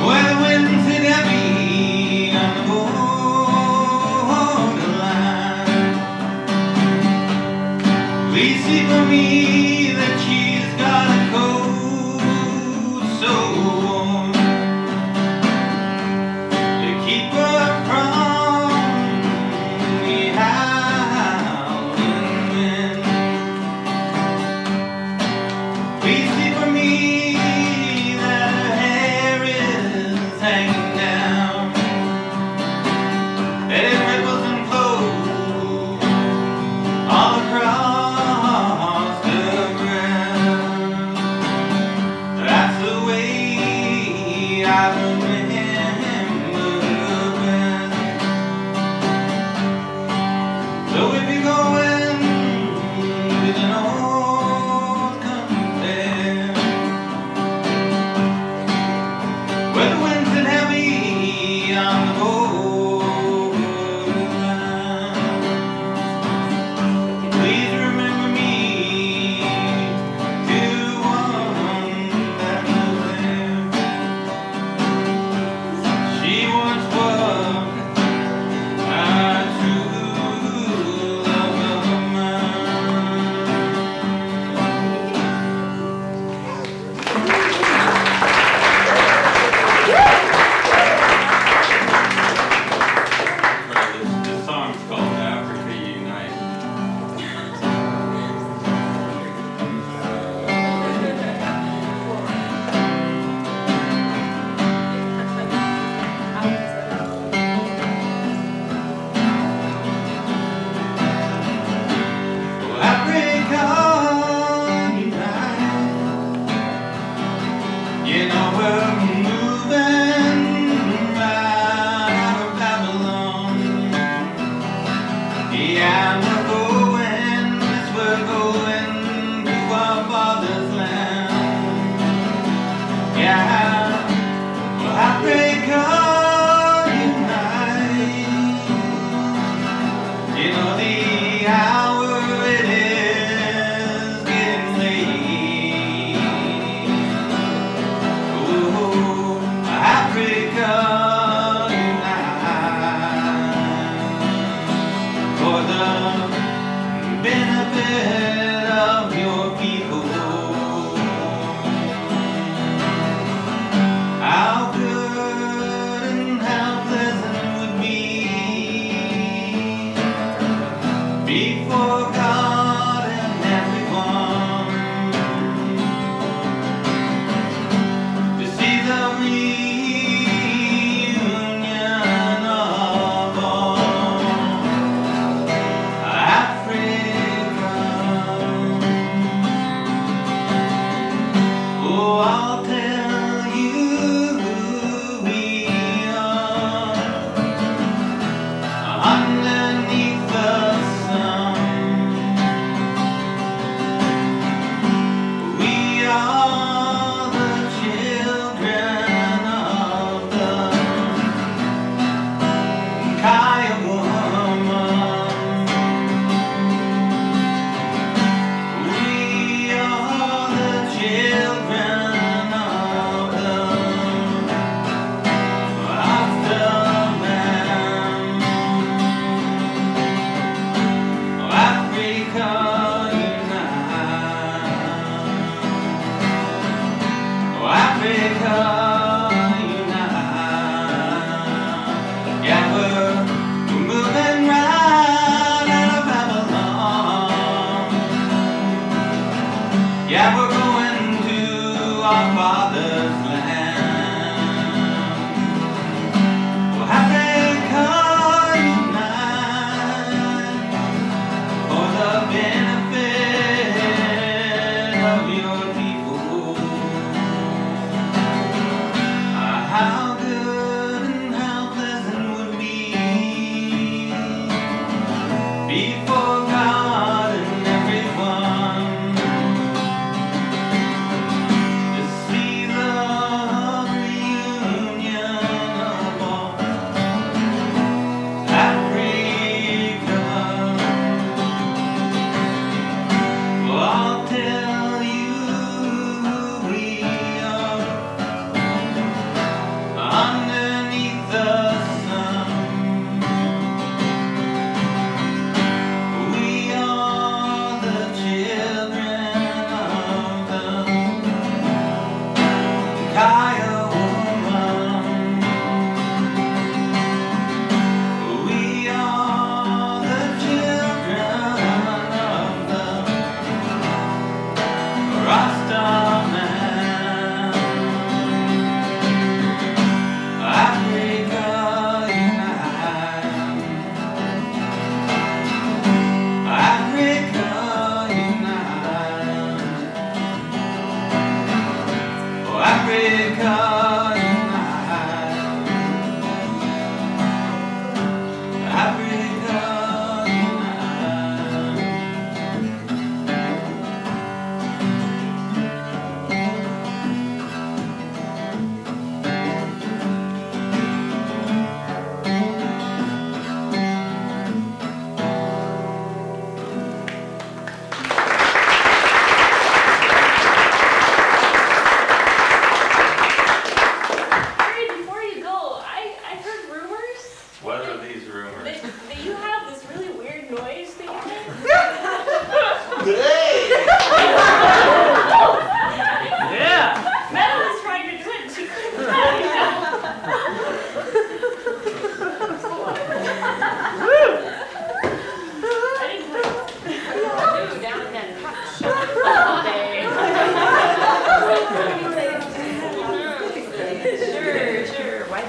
driving him moving. So if you're going with an old compare, where the winds sit heavy on the borderline, please remember me to one that lives there.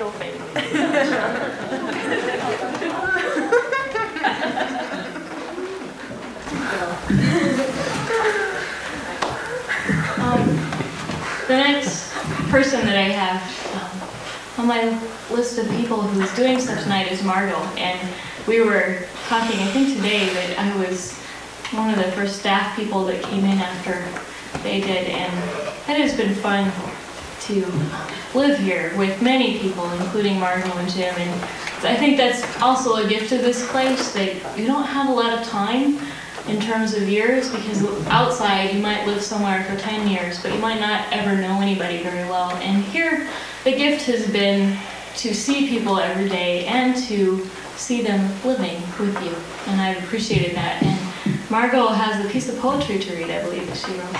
idol thing. The next person that I have on my list of people who's doing stuff tonight is Margot, and we were talking, I think today, that I was one of the first staff people that came in after they did, and it has been fun to live here with many people, including Margot and Jim, and I think that's also a gift of this place, that you don't have a lot of time in terms of years, because outside you might live somewhere for 10 years, but you might not ever know anybody very well. And here, the gift has been to see people every day and to see them living with you. And I've appreciated that. And Margot has a piece of poetry to read, I believe, that she wrote.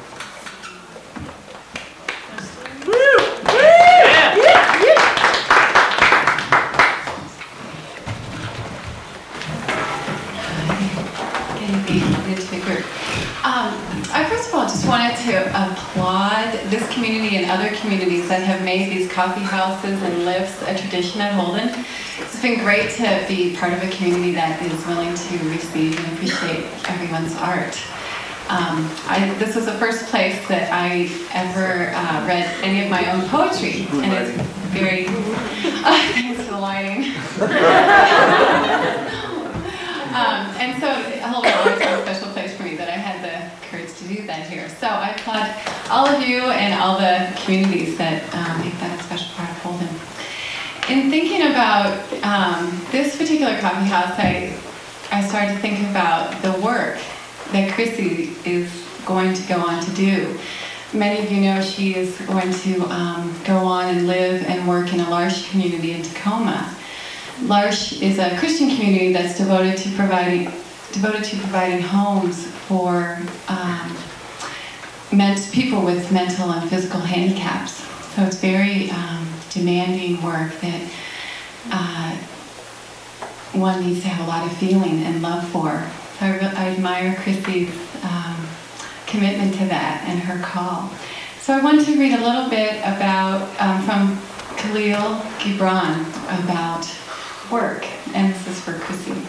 I first of all just wanted to applaud this community and other communities that have made these coffee houses and lifts a tradition at Holden. It's been great to be part of a community that is willing to receive and appreciate everyone's art. This was the first place that I ever read any of my own poetry, and it's very, thanks for the lighting. And so Holden always has a special place for me that I had the courage to do that here. So I applaud all of you and all the communities that make that a special part of Holden. In thinking about this particular coffee house, I started to think about the work that Chrissy is going to go on to do. Many of you know she is going to go on and live and work in a L'Arche community in Tacoma. L'Arche is a Christian community that's devoted to providing homes for people with mental and physical handicaps. So it's very demanding work that one needs to have a lot of feeling and love for. So I admire Chrissy's commitment to that and her call. So I wanted to read a little bit about from Khalil Gibran about work, and this is for Chrissy.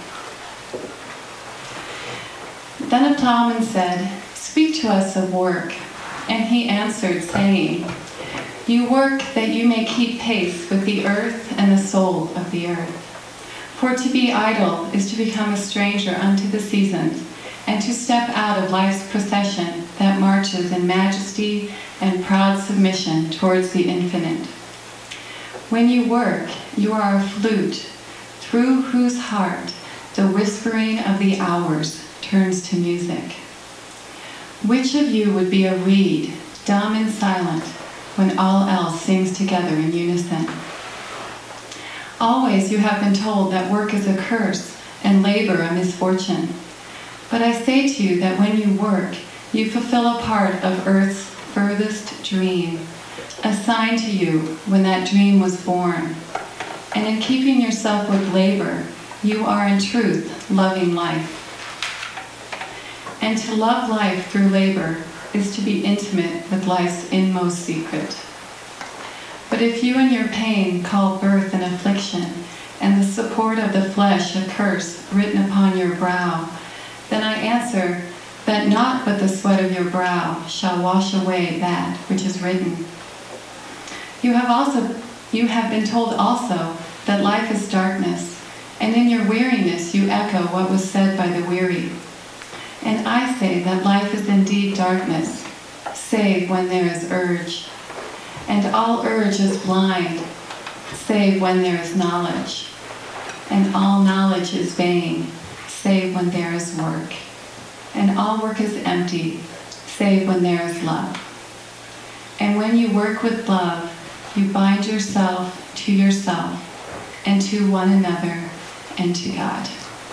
Then a plowman said, "Speak to us of work." And he answered, saying, "You work that you may keep pace with the earth and the soul of the earth. For to be idle is to become a stranger unto the seasons, and to step out of life's procession that marches in majesty and proud submission towards the infinite. When you work, you are a flute, through whose heart the whispering of the hours turns to music. Which of you would be a reed, dumb and silent, when all else sings together in unison? Always you have been told that work is a curse and labor a misfortune. But I say to you that when you work, you fulfill a part of earth's furthest dream, assigned to you when that dream was born. And in keeping yourself with labor, you are in truth loving life. And to love life through labor is to be intimate with life's inmost secret. But if you in your pain call birth an affliction, and the support of the flesh a curse written upon your brow, then I answer that not but the sweat of your brow shall wash away that which is written. You have been told also that life is darkness, and in your weariness you echo what was said by the weary. And I say that life is indeed darkness, save when there is urge. And all urge is blind, save when there is knowledge. And all knowledge is vain, save when there is work. And all work is empty, save when there is love. And when you work with love, you bind yourself, and to one another, and to God.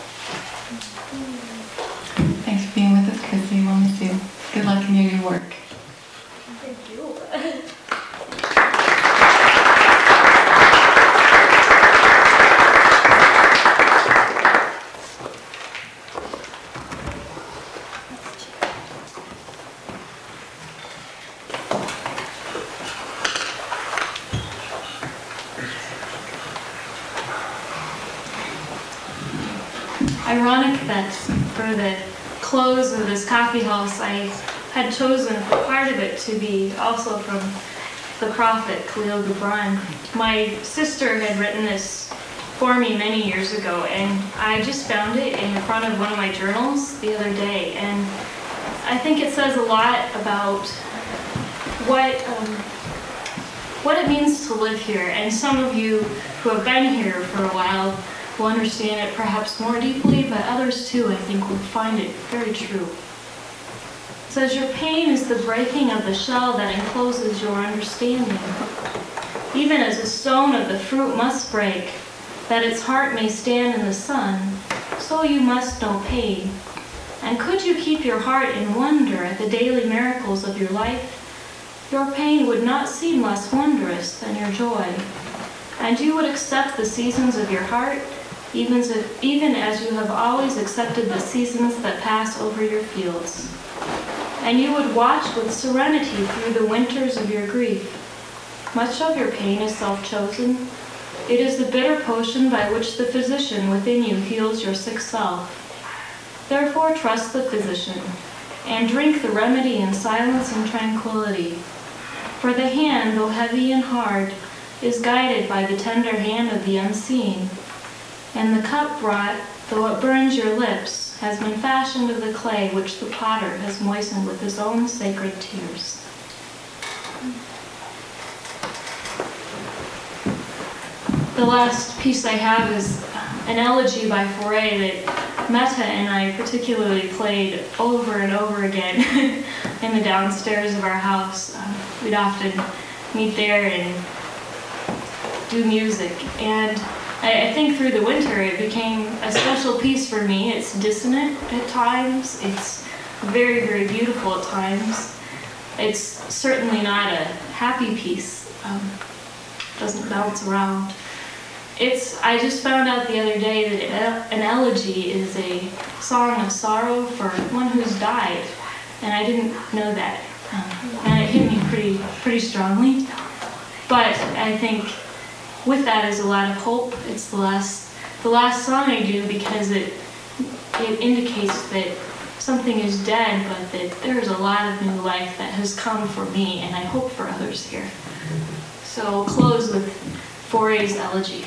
Thanks for being with us, Chrissy. We'll miss you. Good luck in your new work. Thank you. ironic that for the close of this coffee house, I had chosen part of it to be also from the prophet Khalil Gibran. My sister had written this for me many years ago, and I just found it in front of one of my journals the other day, and I think it says a lot about what it means to live here. And some of you who have been here for a while will understand it perhaps more deeply, but others too, I think, will find it very true. It says, your pain is the breaking of the shell that encloses your understanding. Even as a stone of the fruit must break, that its heart may stand in the sun, so you must know pain. And could you keep your heart in wonder at the daily miracles of your life, your pain would not seem less wondrous than your joy. And you would accept the seasons of your heart, even as you have always accepted the seasons that pass over your fields. And you would watch with serenity through the winters of your grief. Much of your pain is self-chosen. It is the bitter potion by which the physician within you heals your sick self. Therefore trust the physician, and drink the remedy in silence and tranquility. For the hand, though heavy and hard, is guided by the tender hand of the unseen. And the cup brought, though it burns your lips, has been fashioned of the clay which the potter has moistened with his own sacred tears. The last piece I have is an elegy by Fauré that Metta and I particularly played over and over again in the downstairs of our house. We'd often meet there and do music. And I think through the winter it became a special piece for me. It's dissonant at times. It's very, very beautiful at times. It's certainly not a happy piece. Doesn't bounce around. I just found out the other day that an elegy is a song of sorrow for one who's died, and I didn't know that. And it hit me pretty strongly. But I think with that is a lot of hope. It's the last song I do because it indicates that something is dead, but that there's a lot of new life that has come for me, and I hope for others here. So I'll close with Fauré's elegy.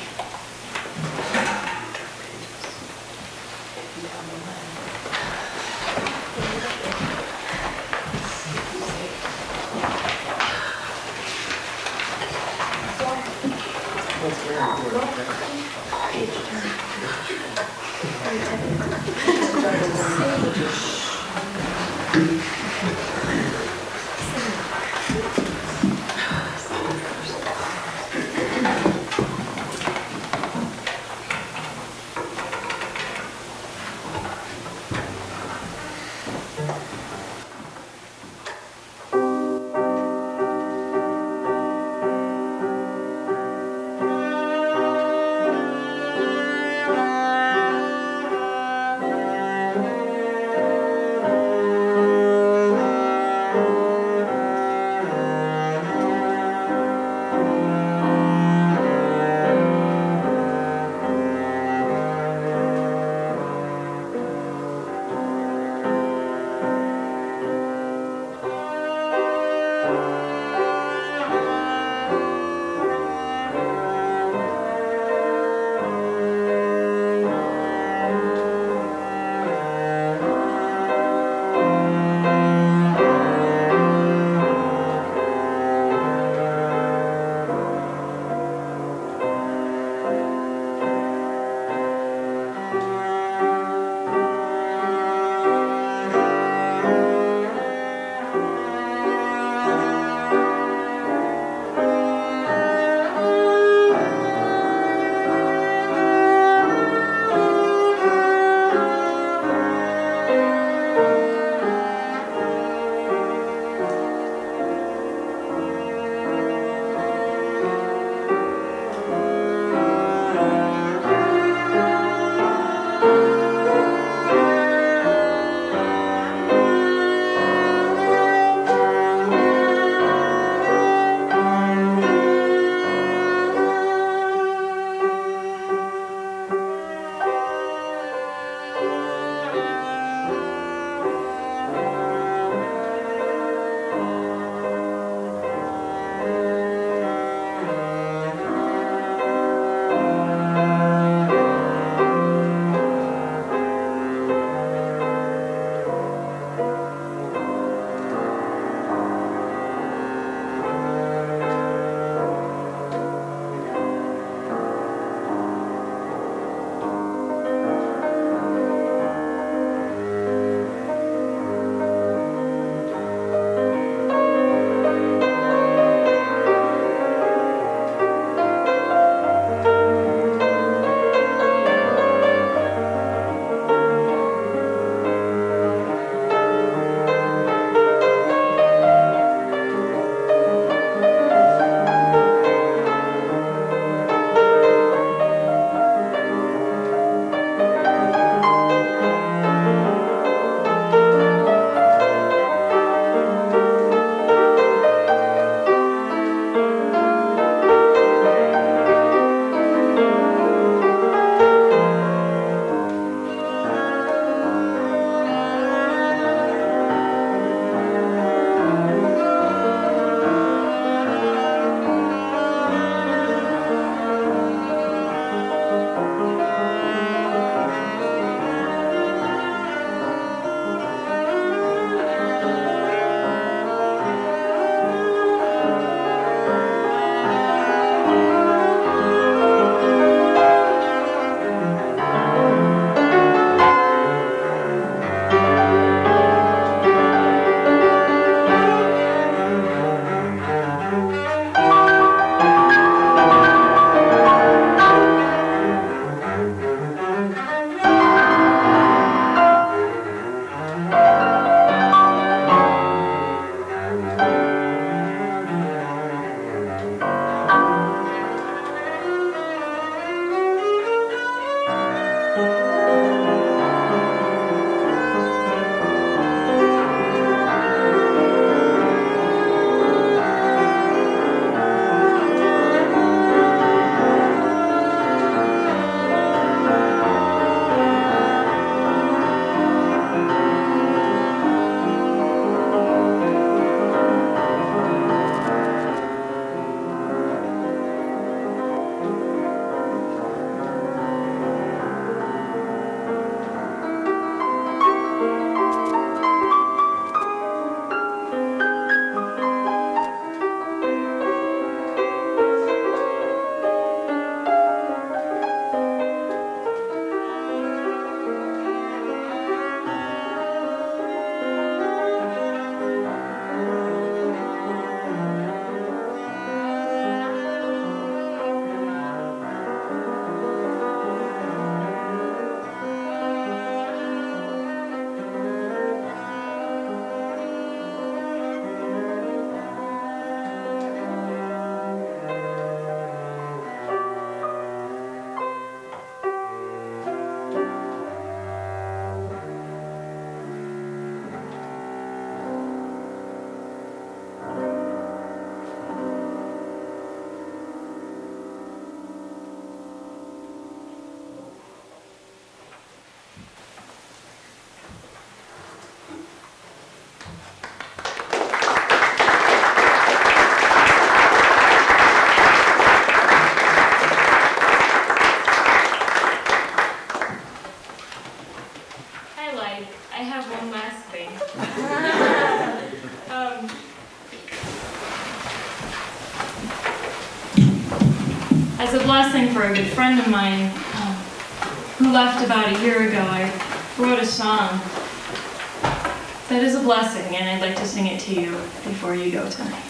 a blessing for a good friend of mine who left about a year ago. I wrote a song that is a blessing, and I'd like to sing it to you before you go tonight.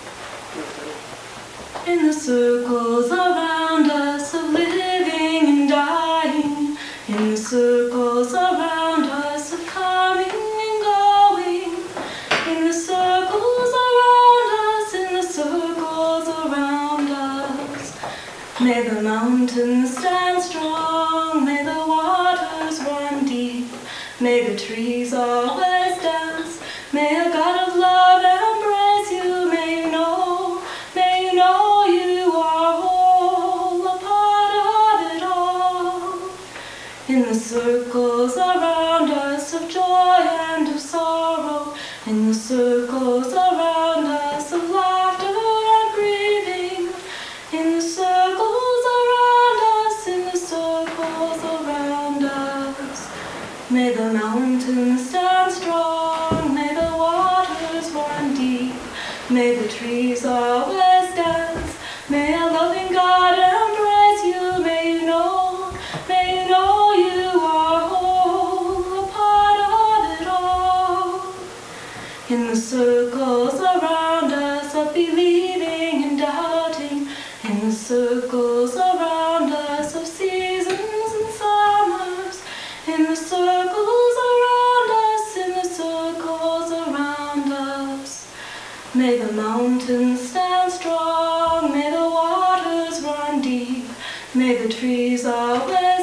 In the circles around us of living and dying, in the circles around us of coming and going, in the circles around us, in the circles around us, may the mountains stand strong, may the waters run deep, may the trees always dance, may a God of love embrace you, may you know you are all a part of it all. In the circles around us of joy and of sorrow, in the circles around us of laughter and grieving, in the circles around us, in the circles around us, may the mountains stand strong, may the waters run deep, may the trees always dance, may a loving God embrace you, may you know you are all a part of it all. In the circles around us of believing and doubting, in the circles around us of seasons and summers, in the circles around us, in the circles around us, may the mountains stand strong, may the waters run deep, may the trees always